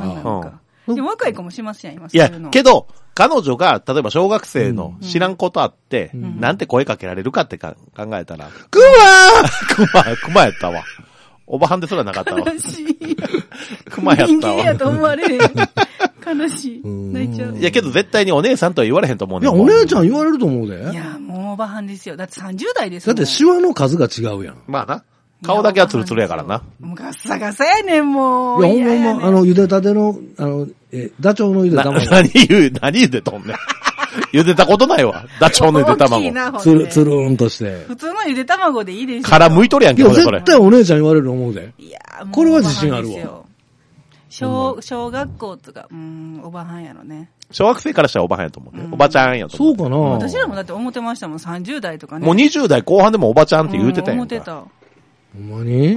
うん。でも若い子もしますやん、今。 いや、けど、彼女が、例えば小学生の知らんことあって、なんて声かけられるかってか考えたら、 クマクマ、クマやったわ。 おばはんですらなかったわ。 悲しい。 熊やったわ。 人間やと思われへん。悲しい。泣いちゃう。 いやけど絶対にお姉さんとは言われへんと思うね。 いや、お姉ちゃん言われると思うで。 いや、もうおばはんですよ。だってさんじゅう代ですよ。 だってシワの数が違うやん。 まあな。顔だけはツルツルやからな。 もうガッサガサやねん、もう。 いや、ほんま、ね、あの、茹でたての、あの、え、ダチョウの茹で卵。 何言う、何茹でとんねん。茹でたことないわ。ダチョウの茹で卵。 つる、つるーんとして。 普通の茹で卵でいいでしょ。 殻剥いとるやんけ、 いや、絶対お姉ちゃん言われると思うで。 いや、 もう。これは自信あるわ。 小、小学校とか、うん、おばはんやろね。 小学生からしたらおばはんやと思うね。おばちゃんやと思う。そうかな。 私らもだって思ってましたもん、さんじゅう代とかね。 もうにじゅう代後半でもおばちゃんって言うてたやん。 思ってた。 ほんまに？ うん。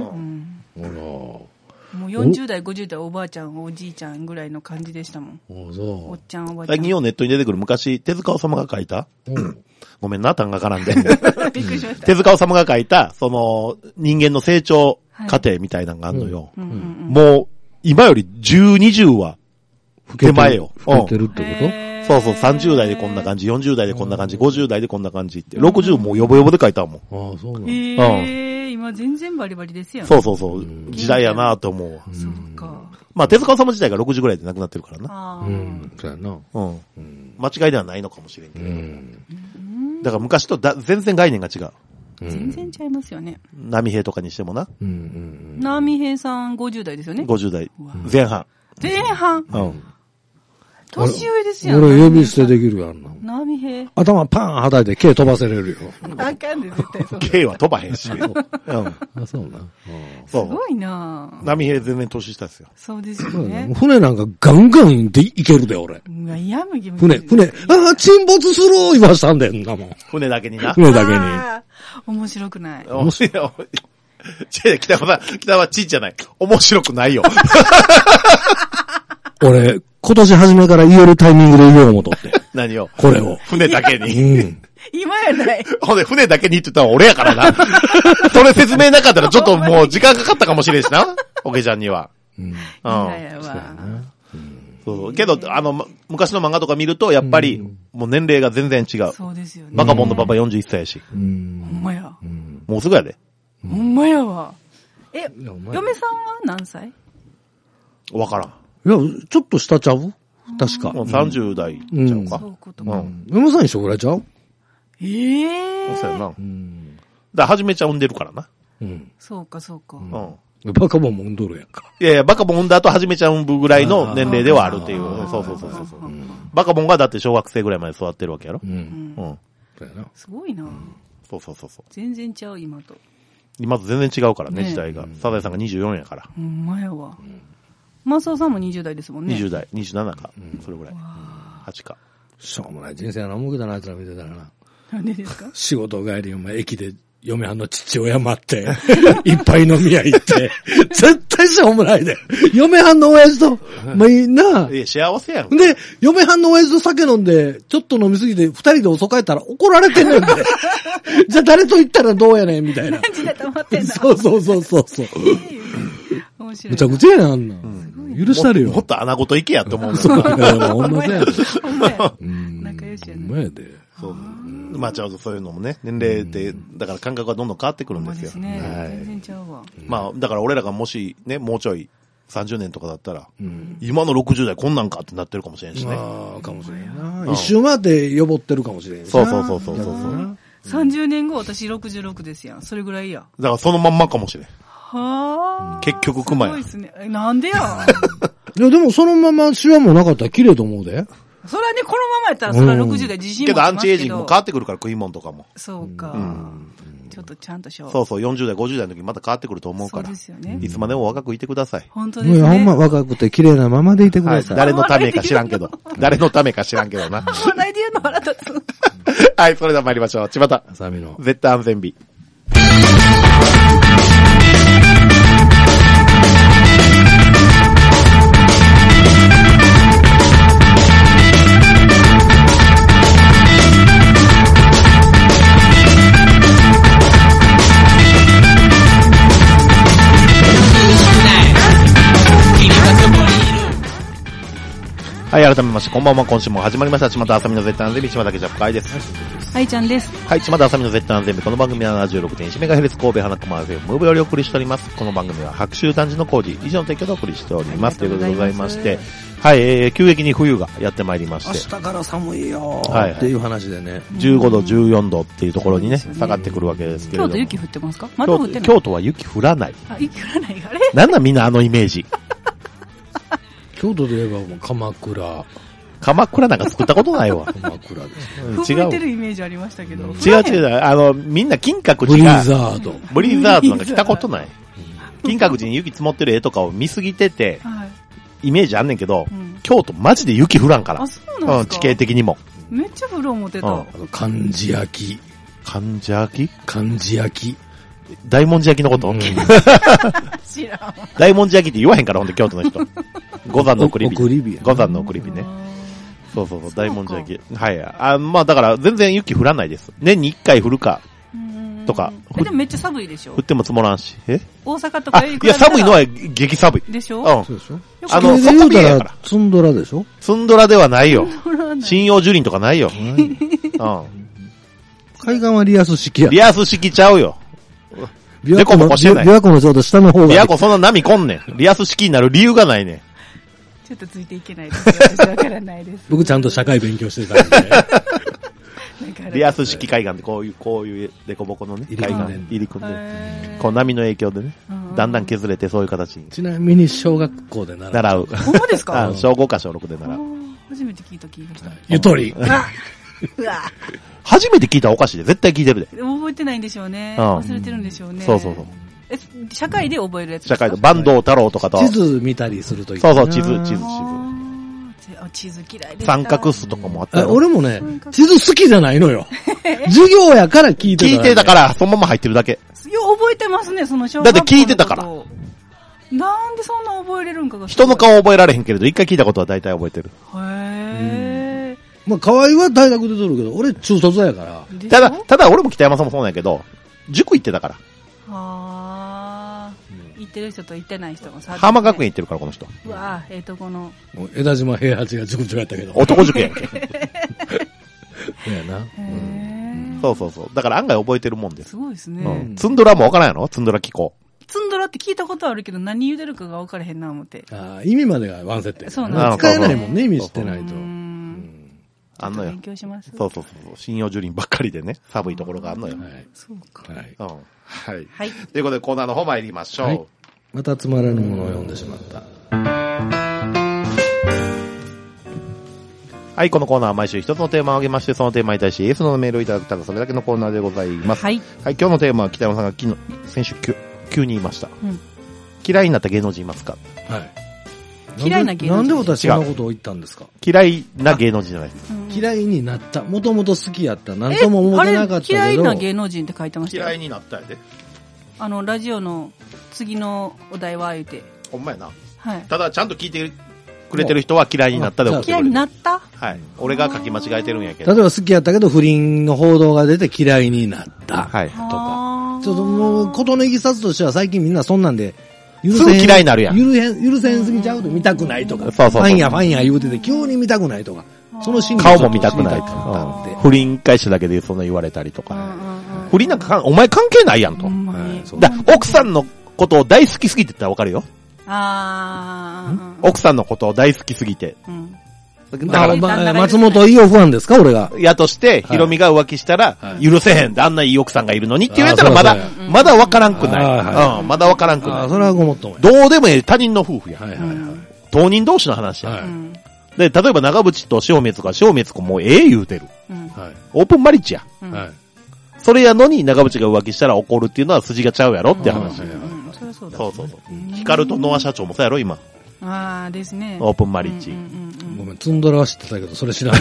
ほら。もうよんじゅう代、ごじゅう代おばあちゃん、おじいちゃんぐらいの感じでしたもん。 おそう。 おっちゃん、おばあちゃん。 最近ようネットに出てくる昔、手塚治虫が書いた、うん、ごめんな、単が絡んで。 びっくりしました。 手塚治虫が書いた、その、人間の成長過程みたいなのがあるのよ。もう、今よりじゅう、にじゅうは、手前よ。 老けてるってことそうそう、さんじゅう代でこんな感じ、よんじゅう代でこんな感じ、ごじゅう代でこんな感じって、ろくじゅうもうヨボヨボで書いたもん。 ああ、そうなんだ。 へえー、今全然バリバリですよね。 そうそうそう、時代やなと思うわ。 そっか。 まあ、手塚治虫時代がろくじゅうぐらいで亡くなってるからな。 ああ。 うん、そうやな。 うん。間違いではないのかもしれんけど。だから昔とだ全然概念が違う。 全然違いますよね。 波平とかにしてもな。 波平さんごじゅう代ですよね。 ごじゅう代。前半。 前半うん。 年上ですよね。俺呼び捨てできるやんな。 波平。 頭パーンはたいて K 飛ばせれるよ。 あかんで絶対そう。 K は飛ばへんし。うん。 あ、そうな。 すごいな波平全然年下ですよ。 そうですよね。 船なんかガンガンで行けるで、俺。 うわ、やむぎむ船、船、ああ、沈没する言わしたんだよ、んなもん。 船だけにな。 船だけに。 面白くない。 面白い。違う、北山さん、北山はちっじゃない。面白くないよ。 俺、今年初めから言えるタイミングで言おう思とって。 何をこれを。 船だけに。 うん。 今やない。 ほんで、船だけにって言ったら俺やからな。それ説明なかったらちょっともう時間かかったかもしれんしな。おけちゃんには。 うん。うん。やわ。 そう。けど、あの、昔の漫画とか見ると、やっぱり、もう年齢が全然違う。 そうですよね。 バカボンのパパよんじゅういっさいやし。 うん。ほんまや。 もうすぐやで。 ほんまやわ。え、嫁さんは何歳？ わからん。 いや、ちょっと下ちゃう確か。 もうさんじゅう代ちゃうか。 そういうことか。 嫁さん一緒ぐらいちゃうええ。 そうやな。だからはじめちゃん産んでるからな。 うん。 そうか、そうか。 うん。バカボンも産んどるやんか。 いやいや、バカボン産んだ後はじめちゃん産むぐらいの年齢ではあるっていう。そうそうそうそう。バカボンがだって小学生ぐらいまで育ってるわけやろ。うん。うん。 そうやな。 すごいな。 そうそうそうそう。 全然ちゃう、今と。 今と全然違うからね、時代が。サザエさんがにじゅうよんやから。 ほんまやわ。マスオさんもにじゅう代ですもんね。 にじゅう代、にじゅうななか。それぐらい。はちか。 しょうもない人生やな思うけどな、あいつら見てたらな。 なんでですか？仕事帰り、お前、駅で嫁はんの父親待って、いっぱい飲み屋行って、絶対しょうもないで。嫁はんの親父と、まあいいな。 いや、幸せやん。 で、嫁はんの親父と酒飲んで、ちょっと飲みすぎて、二人で遅帰ったら怒られてんねんで。じゃあ誰と言ったらどうやねん、みたいな。 マジで溜まってんな。 そうそうそうそうそう。 面白い。 むちゃくちゃやな、あんな。許したるよ。 もっと穴ごと行けやって思うんだけど。ほんまや。 ほんまや。仲良しやね。 ほんまやで。 そう。まあ、ちゃうとそういうのもね、年齢で、だから感覚がどんどん変わってくるんですよ。 そうですね。全然ちゃうわ。 まあ、だから俺らがもしね、もうちょいさんじゅうねんとかだったら、今のろくじゅう代こんなんかってなってるかもしれんしね。 ああ、かもしれんな。一周回ってよぼってるかもしれんし。 そうそうそうそうそう。 さんじゅうねんご私ろくじゅうろくですやん。それぐらいや。 だからそのまんまかもしれん。 はあ。 結局熊や。 すごいですね。なんでや。 いや、でもそのままシワもなかったら綺麗と思うで。 それはね、このままやったら、それはろくじゅう代自信持ってますけど。 けどアンチエイジングも変わってくるから、食い物とかも。 そうか。ちょっとちゃんとしよう。 そうそう、よんじゅう代、ごじゅう代の時また変わってくると思うから。 そうですよね。 いつまでも若くいてください。 本当ですね。 ほんま若くて綺麗なままでいてください。 誰のためか知らんけど。誰のためか知らんけどな。 話題で言うの腹立つ。 はい、それでは参りましょう。千葉さみの絶対安全日。はい、 はい、改めまして、こんばんは、今週も始まりました。島田あさみの絶対安全日、島田家ジャップ会です。 はい、ちゃんです。 はい、島田あさみの絶対安全日、この番組は ななじゅうろくてんいちメガヘルツ 神戸花熊 エフエム ムーブよりお送りしております。この番組は白州男児の工事、以上の提供でお送りしております。ということでございまして、はい、えー、急激に冬がやってまいりまして。 明日から寒いよー、はい、っていう話でね。 じゅうごど、じゅうよんどっていうところにね、下がってくるわけですけれども。 京都雪降ってますか？まだ降ってない。 京都は雪降らない。 あ、雪降らない。あれなんだみんなあのイメージ。 京都で言えばもう鎌倉。 鎌倉なんか作ったことないわ。 鎌倉です、 ね。吹雪いてるイメージありましたけど。 違う違う。あの、みんな金閣寺が。 ブリザード。 ブリザードなんか来たことない。金閣寺に雪積もってる絵とかを見すぎてて、はい、イメージあんねんけど、うん、京都マジで雪降らんから。 あ、そうなんですか？ うん、地形的にも。 めっちゃ降る思ってた。うん、 漢字焼き。 漢字焼き漢字焼き。 大文字焼きのこと、うん、 知らん。 大文字焼きって言わへんから、ほんで京都の人。五山の送り火。 送り火。 五山の送り火ね。そうそうそう、大文字焼き。はい。あ、まあだから全然雪降らないです。年に一回降るか、とか。 え、でもめっちゃ寒いでしょ？ 降っても積もらんし。え？ 大阪とかよりいや、寒いのは激寒い。 でしょ？ うん。 そうでしょ？ あの、そこ見えやから。 ツンドラでしょ？ ツンドラではないよ。針葉樹林とかないよ。うん。 海岸はリアス式や。 リアス式ちゃうよ。 琵琶湖の、琵琶湖のちょうど下の方が。 琵琶湖そんな波こんねん。リアス式になる理由がないねん。 ちょっとついていけないです。私わからないです。 僕ちゃんと社会勉強してたんで。 リアス式海岸ってこういう、こういうデコボコのね、海岸入り組んで、こう波の影響でね、だんだん削れてそういう形に。 ちなみに小学校で習う。 習う。 ほんまですか？ 小ごか小ろくで習う。 初めて聞いた気がした。 ゆとり。 うわ初めて聞いたらおかしいで、絶対聞いてるで。 覚えてないんでしょうね。忘れてるんでしょうね。 そうそうそう。 え、社会で覚えるやつですか？社会で、坂東太郎とかと。 地図見たりするとき。 そうそう、地図、地図、地図。 地図嫌いです。 三角巣とかもあったよ。 俺もね、地図好きじゃないのよ。授業やから聞いてた、 聞いてたから、そのまま入ってるだけ。 よ、覚えてますね、その小学校の。 だって聞いてたから。 なんでそんな覚えれるんかが。 人の顔覚えられへんけれど、一回聞いたことは大体覚えてる。 へー。 まあ、河合は大学で取るけど、俺中卒やから。 ただ、ただ俺も北山さんもそうなんやけど、塾行ってたから。 はー。行ってる人と行ってない人もさ。 浜学園行ってるから、この人。 うわぁ、ええとこの。 枝島平八が塾長やったけど。 男塾やんけ。そうやな。 そうそうそう。だから案外覚えてるもんです。 すごいですね。 ツンドラもわからんやろ？ツンドラ機構。 ツンドラって聞いたことあるけど、何言うてるかが分からへんな思って。 ああ、意味までがワンセットや。 そうなんです。使えないもんね、意味知ってないと。 あんのよ。勉強します。 そうそうそう。針葉樹林ばっかりでね、寒いところがあんのよ。はい。 そうか。 はい。うん。はい。 はい。 ということでコーナーの方参りましょう。はい、 またつまらぬものを読んでしまった。 はい、このコーナーは毎週一つのテーマを挙げまして、そのテーマに対してイエスのメールをいただくただそれだけのコーナーでございます。 はい。 はい、今日のテーマは北山さんが昨日、先週急に言いました。うん。嫌いになった芸能人いますか？ はい。 嫌いな芸能人。 なんで私そんなことを言ったんですか？ 嫌いな芸能人じゃないです。 嫌いになった。もともと好きやった。なんとも思ってなかったけど。 嫌いな芸能人って書いてました。 嫌いになったやで。 あの、ラジオの次のお題は言うて。 ほんまやな。 はい。 ただ、ちゃんと聞いてくれてる人は嫌いになったで送ってくれる。 嫌いになった？ はい。俺が書き間違えてるんやけど。 例えば好きやったけど不倫の報道が出て嫌いになった。 はい。 とか。ちょっともう、ことのいきさつとしては最近みんなそんなんで、 許せん。すぐ嫌いになるやん。 許せん、許せんすぎちゃうと見たくないとか。 そうそうそう。 ファンやファンや言うてて急に見たくないとか。その心理顔も見たくないかって。不倫会社だけでそんな言われたりとか。不倫なんかお前関係ないやんと。だ奥さんのことを大好きすぎてってわかるよ。 あ奥さんのことを大好きすぎて。 だから、ま、松本伊代ファンですか俺が。 やとして、ヒロミが浮気したら、許せへん。あんないい奥さんがいるのにって言われたらまだ、まだわからんくない。うん、まだわからんくない。 それはごもっとも。 どうでもええ他人の夫婦や。当人同士の話や。で、例えば長渕と塩光子が塩光子もうええ言うてる。オープンマリッジや。それやのに長渕が浮気したら怒るっていうのは筋がちゃうやろって話。そうそうそう。ヒカルとノア社長もそうやろ今。 ああですね。 オープンマリッジ。 ごめん、ツンドラは知ってたけど、それ知らない。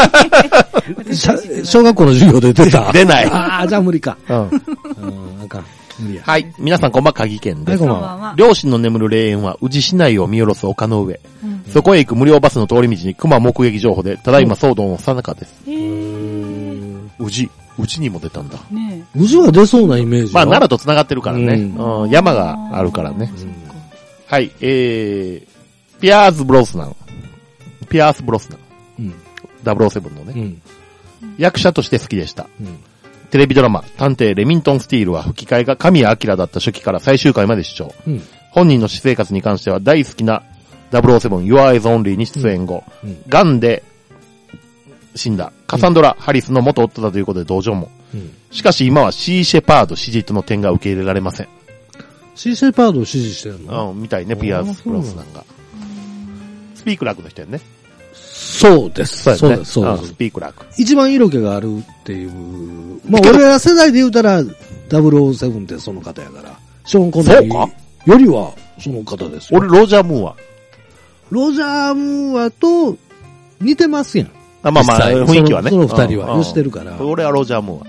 小学校の授業で出た。 出ない。 ああ、じゃあ無理か。 うん。うん、 あかん。無理や。 はい。皆さんこんばんは、鍵県です。 はい、こんばんは。両親の眠る霊園は、宇治市内を見下ろす丘の上。うん、そこへ行く無料バスの通り道に熊目撃情報で、ただいま騒動の最中です。へー。宇治。宇治にも出たんだ。 ね宇治は出そうなイメージ。 まあ、奈良と繋がってるからね。うん、山があるからね。はい。えー、ピアーズブロスナン。 ピアース・ブロスナン。 うん。 ダブルオーセブンのね。 うん。 役者として好きでした。 うん。 テレビドラマ、探偵レミントン・スティールは吹き替えが神谷明だった初期から最終回まで視聴。 うん。 本人の私生活に関しては大好きなダブルオーセブン Your Eyes Only に出演後、うんうん、ガンで死んだカサンドラ・ハリスの元夫だということで同情も。うん、しかし今はシー・シェパード支持との点が受け入れられません。 シー・シェパードを支持してるの？ うん、みたいね、ピアース・ブロスなんか。スピークラークの人やね。 そうです。そうです。そうです。 スピークラーク。 一番色気があるっていう。まあ、俺ら世代で言うたら、ダブルオーセブンってその方やから。ショーン・コネリーよりはその方ですよ。 俺、ロジャー・ムーア。 ロジャー・ムーアと似てますやん。 あまあまあ、雰囲気はね。 その二人は寄してるから。 俺はロジャー・ムーア。うん、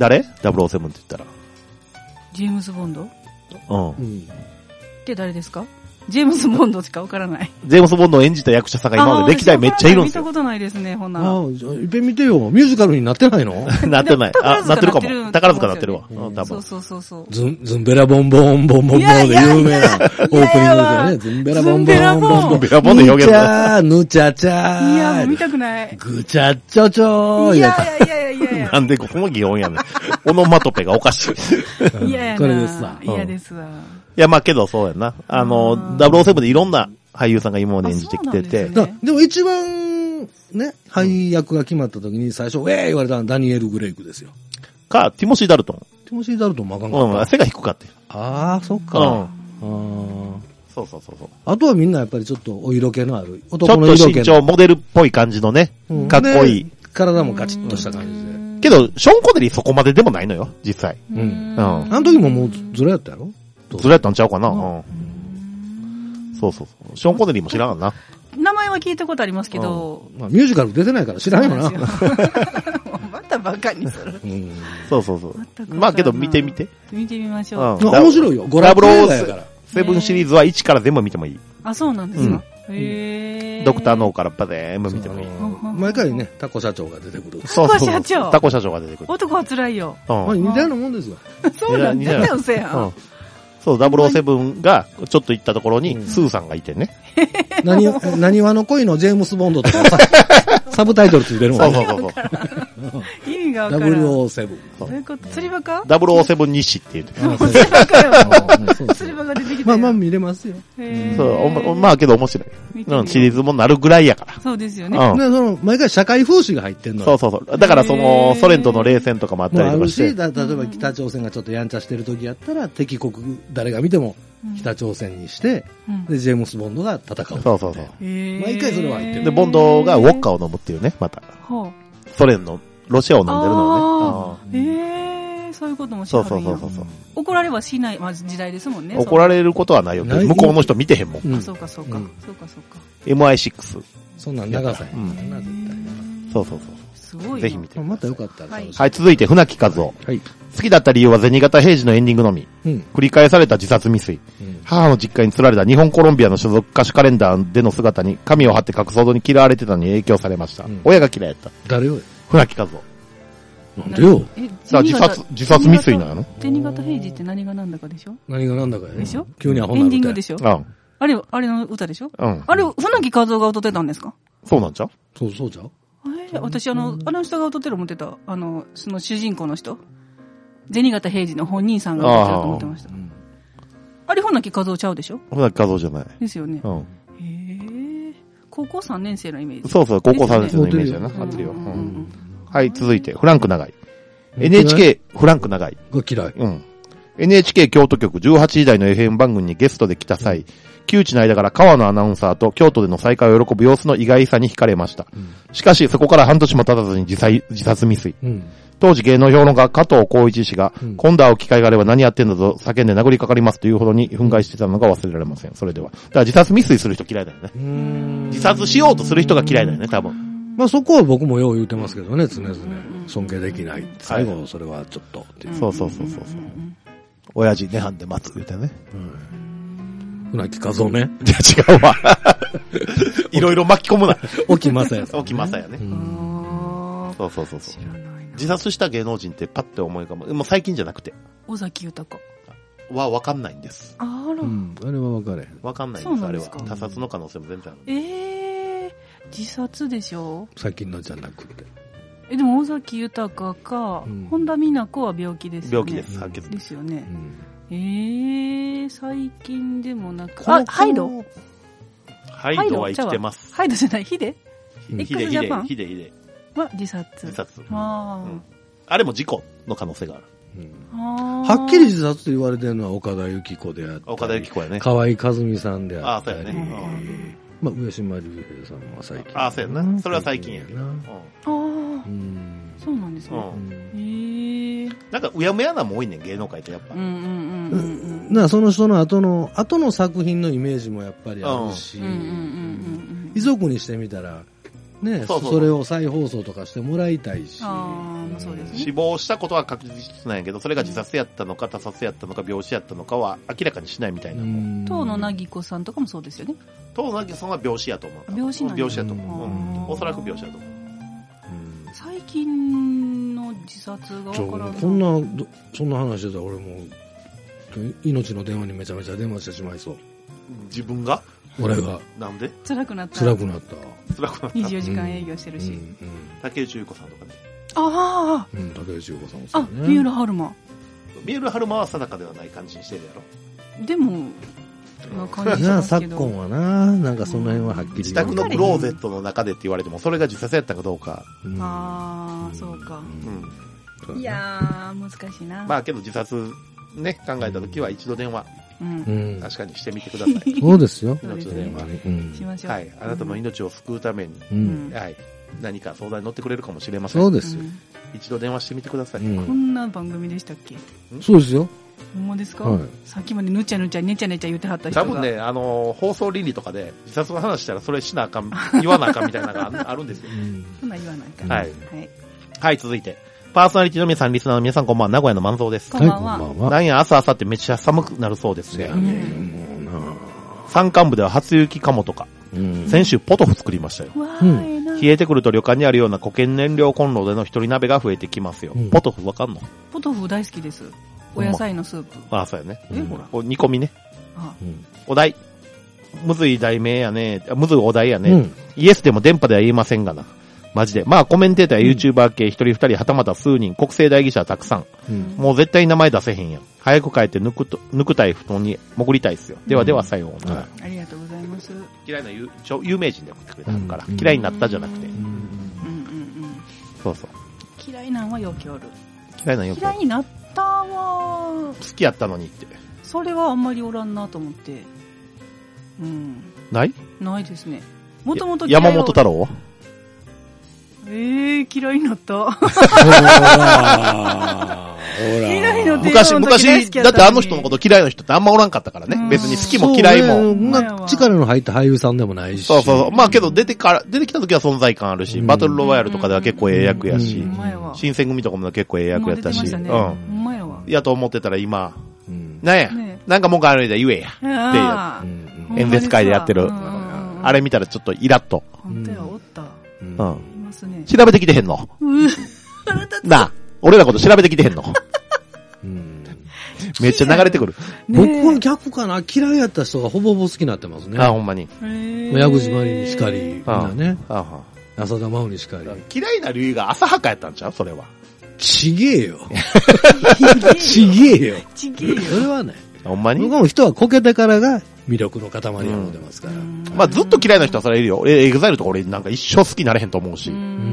誰 ?ダブルオーセブン って言ったら。 ジェームズ・ボンドうん。 うん。って誰ですか？ジェームズ・ボンドしかわからない。 ジェームズ・ボンドを演じた役者さんが今まで歴代めっちゃいるんですよ。 見たことないですね、ほんなら。ああ、じゃあ、いっぺん見てよ。ミュージカルになってないの？ なってない。あ、なってるかも。宝塚なってるわ。うん、多分。 そうそうそうそう。 ズン、ズンベラボンボンボンボンボンで有名なオープニングですよね。ズンベラボンボンボンボン。 ズンベラボンで表現ぬちゃー、ぬちゃちゃー。 いや、もう見たくない。 ぐちゃっちょちょー。 いやいやいやいやいや。 なんでここも擬音やねん。オノマトペがおかしい。 いややな。 これですわ。 嫌ですわ。 いや、まあけどそうやな。あの、ダブルオーセブンでいろんな俳優さんが今まで演じてきてて。 で, ね、でも一番ね、俳役が決まった時に最初、ウェー言われたのはダニエル・グレイクですよ。 か、ティモシー・ダルトン。 ティモシー・ダルトンもあかんかった。 うん、背が低かった。 ああ、そっか。 うん。 あそうそうそうそう。 あとはみんなやっぱりちょっとお色気のある。 男の色気。ちょっと身長、モデルっぽい感じのね。うん、かっこいい。 体もガチッとした感じで。 けど、ショーン・コネリーそこまででもないのよ、実際。 うん。うん。あの時ももうずらやったやろ？ ずらやったんちゃうかな、うん、そうそうそう。ショーン・コネリーも知らんな。 名前は聞いたことありますけど。 まあ、ミュージカル出てないから知らんよな。 またバカにする。 うん、そうそうそう。まあけど見てみて。 見てみましょう。 うん、面白いよ。 ご覧ください。ダブルオーセブンシリーズはいちから全部見てもいい。 あ、そうなんですか。うん、へー。ドクターノーから全部見てもいい。 毎回ね、タコ社長が出てくる。 タコ社長タコ社長が出てくる。 男は辛いよ。 うん。まあ似たようなもんですよ。 そうなんだ。絶対嘘やん。 そう、ダブルオーセブンがちょっと行ったところに、スーさんがいてね。 何、何話の恋のジェームス・ボンドとかさ、サブタイトルついてるもんね。 そうそうそう。意味がわからん。 ダブルオーセブン。 どういうこと？釣りバカ？ ダブルオーセブン日誌って言って。 釣りバカよ。釣りバカ出てきた。 まあまあ見れますよ。 そう、まあけど面白い。うん、シリーズもなるぐらいやから。 そうですよね。 で、その、毎回社会風刺が入ってんの。 そうそうそう。だからその、ソ連との冷戦とかもあったりとかして。 例えば北朝鮮がちょっとやんちゃしてる時やったら、敵国、誰が見ても、北朝鮮にして、うん、で、ジェームス・ボンドが戦う。 そうそうそう。 毎回それは言ってる。 で、ボンドがウォッカを飲むっていうね、また。ソ連の、ロシアを飲んでるのね。へえー、そういうことも知らない。 そうそうそうそう。 怒られはしない、まあ、時代ですもんね。 怒られることはないよ。向こうの人見てへんもん。 うん、あ、そうかそうか。うん、そうかそうか。 エムアイシックス。 そんなん長さや。うん。 そうそうそう。 すごい。 ぜひ見て。 またよかったら。 はい、はい、続いて、船木和夫。 はい。 好きだった理由は銭形平次のエンディングのみ。うん。繰り返された自殺未遂。うん。母の実家に釣られた日本コロンビアの所属歌手カレンダーでの姿に、髪を張って隠すほどに嫌われてたのに影響されました。うん、親が嫌いやった。 誰よ？ 船木和夫。 なんでよ。 え、 自殺、自殺未遂なの？ 銭形平次って何が何だかでしょ？ 何が何だかやね。 でしょ？ 急にアホなエンディングでしょ？ うん。 あれ、あれの歌でしょ？ うん。 あれ、船木和夫が歌ってたんですか？ そうなんちゃう？ そうそうちゃう？ えー、私あの、あの人が歌ってる思ってた。あの、その主人公の人。銭形平次の本人さんが歌ってると思ってました。あ,、うん、あれ、船木和夫ちゃうでしょ？ 船木和夫じゃない。 ですよね。 うん。 へえ。高校さんねん生のイメージ。 そうそう、高校さんねん生のイメージやな。合ってるよ。はい、続いて、フランク長井。エヌエイチケー フランク長井。 が嫌い。 うん。エヌエイチケー 京都局じゅうはちじ台の エフエム 番組にゲストで来た際、窮地の間から川野アナウンサーと京都での再会を喜ぶ様子の意外さに惹かれました。うん、しかし、そこから半年も経たずに自殺、自殺未遂。うん、当時芸能評論家加藤浩一氏が、うん、今度会う機会があれば何やってんだと叫んで殴りかかりますというほどに憤慨してたのが忘れられません。それでは。だから自殺未遂する人嫌いだよね。自殺しようとする人が嫌いだよね、多分。 まあそこは僕もよう言うてますけどね、常々。尊敬できない。最後、それはちょっと。 そうそうそうそう。親父涅槃で待つ、言うてね。 船木和夫ね。 いや違うわ。いろいろ巻き込むな。 沖正也。 沖正也ね。そうそうそうそう。自殺した芸能人ってパッて思い浮かぶ。もう最近じゃなくて。 尾崎豊は分かんないんです。 あら。 うん。あれは分かれへん。 分かんないんです、あれは。他殺の可能性も全然ある。 ええー。 自殺でしょ？ 最近のじゃなくて。 え、でも尾崎豊か、うん、本田美奈子は病気ですよね。 病気です。白血ですよね。うん、えー、最近でもなく、あ、ハイドハイドは生きてます。 ハイドじゃない、ヒデ？ ヒデ、ヒデ、ヒデ、ヒデ。 は自殺。 自殺。 あ、 うん、あれも事故の可能性がある。 うん、はっきり自殺と言われてるのは岡田由紀子であったり、 岡田由紀子やね。 河合和美さんであったり、 ああ、そうやね。 まあ、上島竜兵さんは最近。 ああ、そうやな。それは最近やな。ああ、うん、そうなんですね。うん、へえ。 なんか、うやむやなも多いねん、芸能界ってやっぱ。うんうんうんうん。なその人の後の、後の作品のイメージもやっぱりあるし、遺族にしてみたら、ね、そうそうそう、それを再放送とかしてもらいたいし。 ああ、そうですね。 死亡したことは確実なんやけど、それが自殺やったのか、他殺やったのか、病死やったのかは明らかにしないみたいな。 遠野なぎこさんとかもそうですよね。 遠野なぎこさんは病死やと思う。 病死なんや。 病死やと思う。うん。おそらく病死やと思う。 最近の自殺が分からんな。 こんな、そんな話してたら俺もう、命の電話にめちゃめちゃ電話してしまいそう。 自分が俺が。 なんで辛くなった。 辛くなった。 辛くなった。 にじゅうよじかん営業してるし。 竹内優子さんとかね。 ああ。 うん、竹内優子さんもそうね。 あ、三浦春馬。 三浦春馬は定かではない感じにしてるやろ。 でも、 なあ、昨今はな、なんかその辺ははっきり。 自宅のクローゼットの中でって言われても、それが自殺やったかどうか。 ああ、そうか。うん。いやー、難しいな。 まあけど自殺ね、考えたときは一度電話。うん、確かにしてみてください。 そうですよ。 命の電話、 うん、しましょう。 はい。あなたの命を救うために、うん、はい。何か相談に乗ってくれるかもしれません。 そうですよ。 一度電話してみてください。 うん、こんな番組でしたっけ？ そうですよ。 ほんまですか？はい。さっきまでぬちゃぬちゃ、ねちゃねちゃ言ってはった人が。 多分ね、あの、放送倫理とかで自殺の話したらそれしなあかん、言わなあかんみたいなのがあるんですよ。 そんな言わないか。 はい。はい。はい、続いて。パーソナリティの皆さん、リスナーの皆さん、こんばんは。名古屋の万蔵です。 こんばんは。 はい、なんや、朝朝ってめっちゃ寒くなるそうですね。うん、山間部では初雪かもとか、うん、先週ポトフ作りましたよ。うん、冷えてくると旅館にあるような固形燃料コンロでの一人鍋が増えてきますよ。うん、ポトフわかんの？ ポトフ大好きです。お野菜のスープ。 ああ、そうやね。え、ほら。煮込みね。ああ、うん、お題。むずい題名やね。むずいお題やね。うん、イエスでも電波では言えませんがな。マジで。まあ、コメンテーターや YouTuber 系一人二人、はたまた数人、国政代議者はたくさん。うん、もう絶対名前出せへんやん。早く帰って抜くと、抜くたい布団に潜りたいっすよ。ではでは、さようなら。 ありがとうございます。 嫌いな有、有名人で送ってくれたから、うん、嫌いになったじゃなくて。うんうんうん、そうそう。 嫌いなんはよきおる。 嫌いなんよきおる。 嫌いになったは、 好きやったのにって。 それはあんまりおらんなと思って。うん。 ないないですね。もともと山本太郎はええー、嫌いになった。ほら。 嫌いの昔、昔、だってあの人のこと嫌いな人ってあんまおらんかったからね。別に好きも嫌いも。 ね、力の入った俳優さんでもないし。 そうそう。まあけど出てから、出てきた時は存在感あるし、バトルロワイヤルとかでは結構ええ役やし、新選組とかも結構ええ役やったし。うん。いやと思ってたら今、なんや、なんか文句あるんだ言えや。って演説会でやってる。あれ見たらちょっとイラッと。 本当や、おった。うん。 調べてきてへんの？なあ、俺らこと調べてきてへんの？めっちゃ流れてくる。 僕は逆かな。嫌いやった人がほぼほぼ好きになってますね。 あ、ほんまに。 矢口まりにしかり、みんなね。浅田真央にしかり。 嫌いな理由が浅はかやったんちゃう？それは。 ちげえよ。ちげえよ。 ちげえよ。 それはね。 ほんまに？ 僕も人はこけてからが魅力の塊や思ってますから。 まあずっと嫌いな人はそれいるよ。エグザイルとか俺なんか一生好きになれへんと思うし。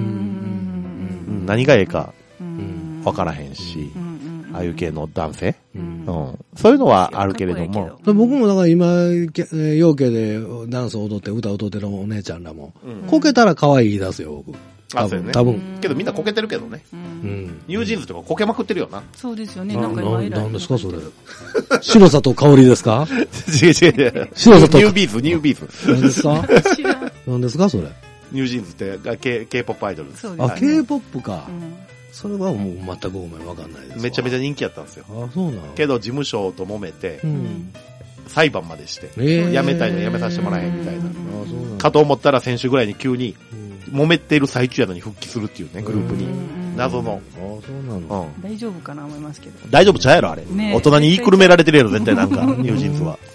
何がええかわからへんし。ああいう系の男性、うん、そういうのはあるけれども。 僕もだから今、陽系でダンス踊って歌歌ってるお姉ちゃんらも、うん、こけたら可愛い言い出すよ、僕。 多分。多分。けどみんなこけてるけどね。うん。ニュージーンズとかこけまくってるよな。 そうですよね、なんか今偉い。 何ですか、それ。白さと香りですか？ 違う違う違う。 白さと。 ニュービーズ、ニュービーズ。 何ですか？何ですか、それ。 ニュージーンズって K-ポップ アイドルです。 あ、K-ポップ か。それはもう全くごめんわかんないです。 めちゃめちゃ人気やったんですよ。 あ、そうなの。 けど事務所と揉めて、うん、裁判までして、えー、辞めたいの辞めさせてもらえへんみたいな。あ、そうなの。かと思ったら先週ぐらいに急に、揉めてる最中やのに復帰するっていうね、グループに。謎の。 あ、そうなの、 うん。大丈夫かな思いますけど。 大丈夫ちゃうやろ、あれ。ね、大人に言いくるめられてるやろ、絶対なんか、ニュージーンズは。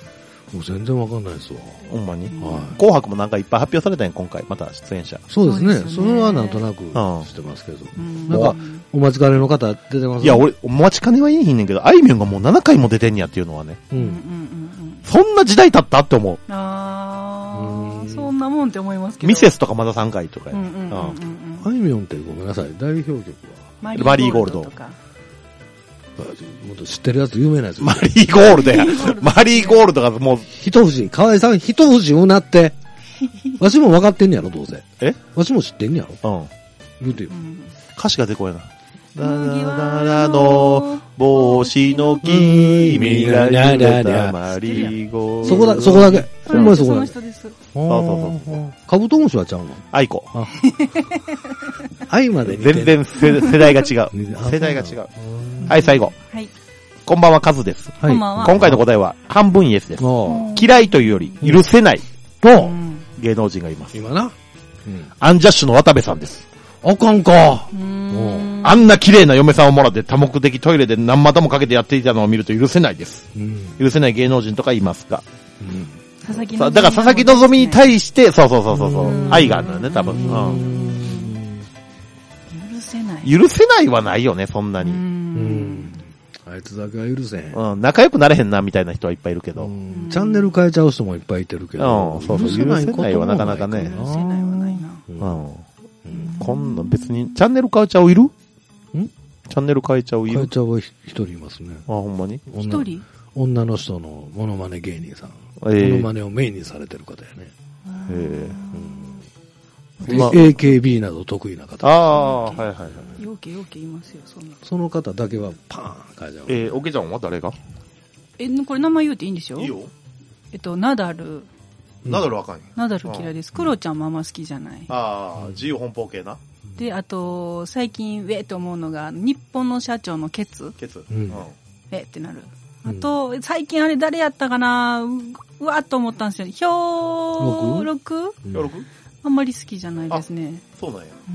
もう全然わかんないですわ。 ほんまに、はい、紅白もなんかいっぱい発表されたんや、今回。また出演者。 そうですね。そ, ですねそれはなんとなく知ってますけど。うん、なんか、お待ちかねの方出てますね。 いや、俺、お待ちかねは言えへんねんけど、あいみょんがもうななかいも出てんやっていうのはね。うんうんうんうん、そんな時代経ったって思う。 あー、そんなもんって思いますけど。 ミセスとかまださんかいとかや。 あいみょんってごめんなさい、代表曲はマリーゴールド。 もっと知ってるやつ有名なやつ。 マリーゴールドや。マリーゴールドがもう。 一節、河合さん一節うなって。わしも分かってんねやろ、どうせ。 えわしも知ってんねやろ。うん。言うてよ。 歌詞が出こやな。だらだらの帽子の君がらららマリーゴールド。 そこだ、そこだけ。ほんまにそこだけ。 そうそうそうそう。カブトムシはちゃうの？ アイコ。 アイまで全然世代が違う。世代が違う。はい、最後。はい。こんばんは、カズです。 はい。今回の答えは、半分イエスです。嫌いというより、許せない。芸能人がいます。 今な。 アンジャッシュの渡部さんです。 あかんか。 あんな綺麗な嫁さんをもらって多目的トイレで何股もかけてやっていたのを見ると許せないです。許せない芸能人とかいますか？ 佐々木だから佐々木希に対して、そうそうそうそう、愛があるんだよね、多分。 許せない。 許せないはないよね、そんなに。 あいつだけは許せへん。 うん、仲良くなれへんなみたいな人はいっぱいいるけど。 チャンネル変えちゃう人もいっぱいいてるけど。 うん、そうそう、許せないはなかなかね。 許せないはないな。 うん。こんな別に、チャンネル変えちゃういる？ん？チャンネル変えちゃういる？ 変えちゃうは一人いますね。 あ、ほんまに？ 一人？ 女の人のモノマネ芸人さん。モノマネをメインにされてる方やね。 へえ。エーケービー など得意な方。 ああ、はいはいはい。 よけよけいますよ、そんな。 その方だけはパーン変えちゃう。 えー、おけちゃんは誰が？ え、これ名前言うていいんでしょ？ いいよ。 えっと、ナダル。 ナダルわかんない。 ナダル嫌いです。クロちゃんもあんま好きじゃない。 ああ、自由奔放系な。 で、あと、最近、ウェーって思うのが、日本の社長のケツ。 ケツ。 うん。ウェーってなる。あと、最近あれ誰やったかな、うわーっと思ったんですよ。ひょーろく？ ひょうろく？ あんまり好きじゃないですね。 そうなんや。 うん。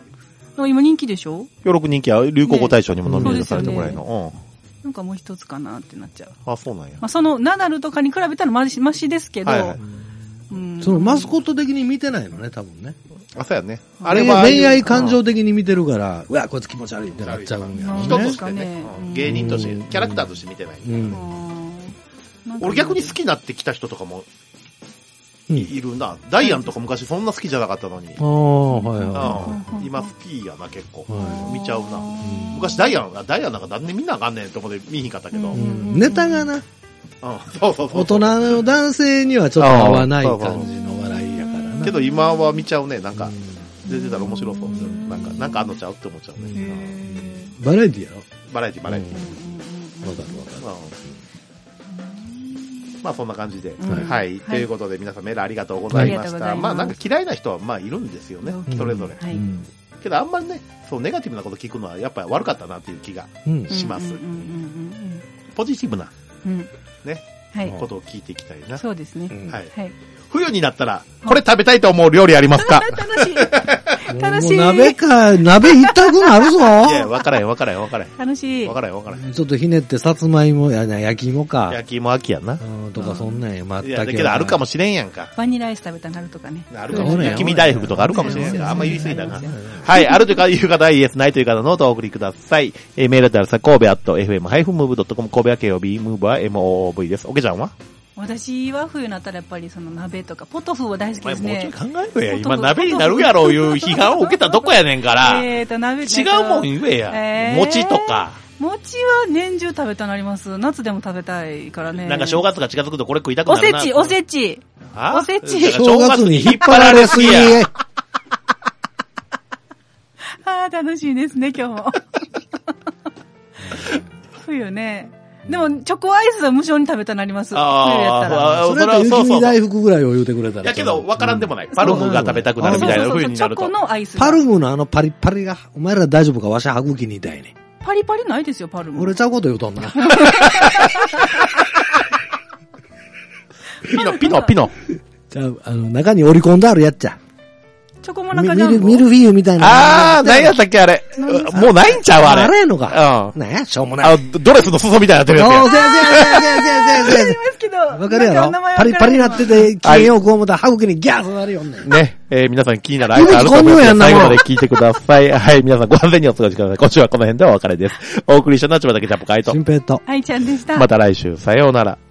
今人気でしょ？ ひょうろく人気は流行語大賞にもノミネートされたぐらいの。 なんかもう一つかなってなっちゃう。 あ、そうなんや。 まあ、その、ナダルとかに比べたらマシ、マシですけど、はいはい、 うん、そのマスコット的に見てないのね、多分ね。 あ、そうやね。 あれは恋愛感情的に見てるから、うわ、こいつ気持ち悪いってなっちゃうんやろね。 人としてね、芸人として、キャラクターとして見てない。うん、俺逆に好きになってきた人とかも、いるな。ダイアンとか昔そんな好きじゃなかったのに。ああ、はいはい。今好きやな、結構。見ちゃうな。昔ダイアン、ダイアンなんか何で見なあかんねんって思って見ひんかったけど。 ネタがな。 そうそうそう。 大人の男性にはちょっと合わない感じの笑いやからな。 けど今は見ちゃうね、なんか。出てたら面白そう。なんか、なんかあんのちゃうって思っちゃうね。 バラエティやろ？ バラエティ、バラエティ。わかるわかる。まあそんな感じで、うん、はい、はい、ということで皆さんメールありがとうございました。ま, まあなんか嫌いな人はまあいるんですよね、うん、それぞれ、はい、けどあんまりね、そうネガティブなこと聞くのはやっぱり悪かったなっていう気がします。ポジティブな、うん、ね、はい、ことを聞いていきたいな。 そうですね。 はい。はい、冬になったらこれ食べたいと思う料理ありますか？ 楽しい。楽しい。 鍋か、鍋一択なるぞ。いや、わからへん、わからへん、わからへん。 楽しい。 わからへん、わからへん。 ちょっとひねって、さつまいもやな、焼き芋か。 焼き芋秋やな。 うん、とかそんなんや、まったけ。いや、 だけどあるかもしれんやんか。 バニラアイス食べたらなるとかね。 あるかもしれん。焼き身大福とかあるかもしれんやんか。あんま言い過ぎたな。はい、あるというか、いう方、イエスないという方のノートをお送りください。えー、メールだったらさ、神戸アット エフエムハイフンムーブドットコム、神戸は ケーオービー、ムーブは エムオーオーブイ です。おけちゃんは？ 私は冬になったらやっぱりその鍋とかポトフは大好きですね。 もうちょい考えろや。今鍋になるやろういう批判を受けたとこやねんから。 えーと鍋違うもん言えや。えー、餅とか。 餅は年中食べたなります。夏でも食べたいからね。 なんか正月が近づくとこれ食いたくなるな。 おせち、おせち。おせち。 正月に引っ張られすぎ。 あー楽しいですね、今日も。冬ね。でも、チョコアイスは無償に食べたなります。 あ冬やったら。 それは雪見大福ぐらいを言うてくれたら。 やけど、わからんでもない。パルムが食べたくなるみたいな冬になると。 チョコのアイス。 パルムのあのパリパリが、お前ら大丈夫か？わしは歯茎に痛いね。 パリパリないですよ、パルム。 俺ちゃうこと言うとんな。 ピノ、ピノ、ピノ。 じゃあ、あの、中に折り込んであるやっちゃ。 チョコモナカジャンボ。 ミルフィーユみたいな。 ああ、何やったっけあれ。もうないんちゃうあれ。 あれやのか。 うん。 なんや、しょうもない。 あ、ドレスの裾みたいになってるやつや。 そう、せやせやせやせやせやせや。 ありますけど。 わかるやろパリパリなってて、機嫌をこう思ったら歯茎にギャーなるよね。 ね。えー、皆さん気になるアイテムあると思います。最後まで聞いてください。はい、皆さんご安全にお過ごしください。今週はこの辺でお別れです。お送りしたのは千葉だけジャンプカイト。 新平と。 はい、ちゃんでした。 また来週、さようなら。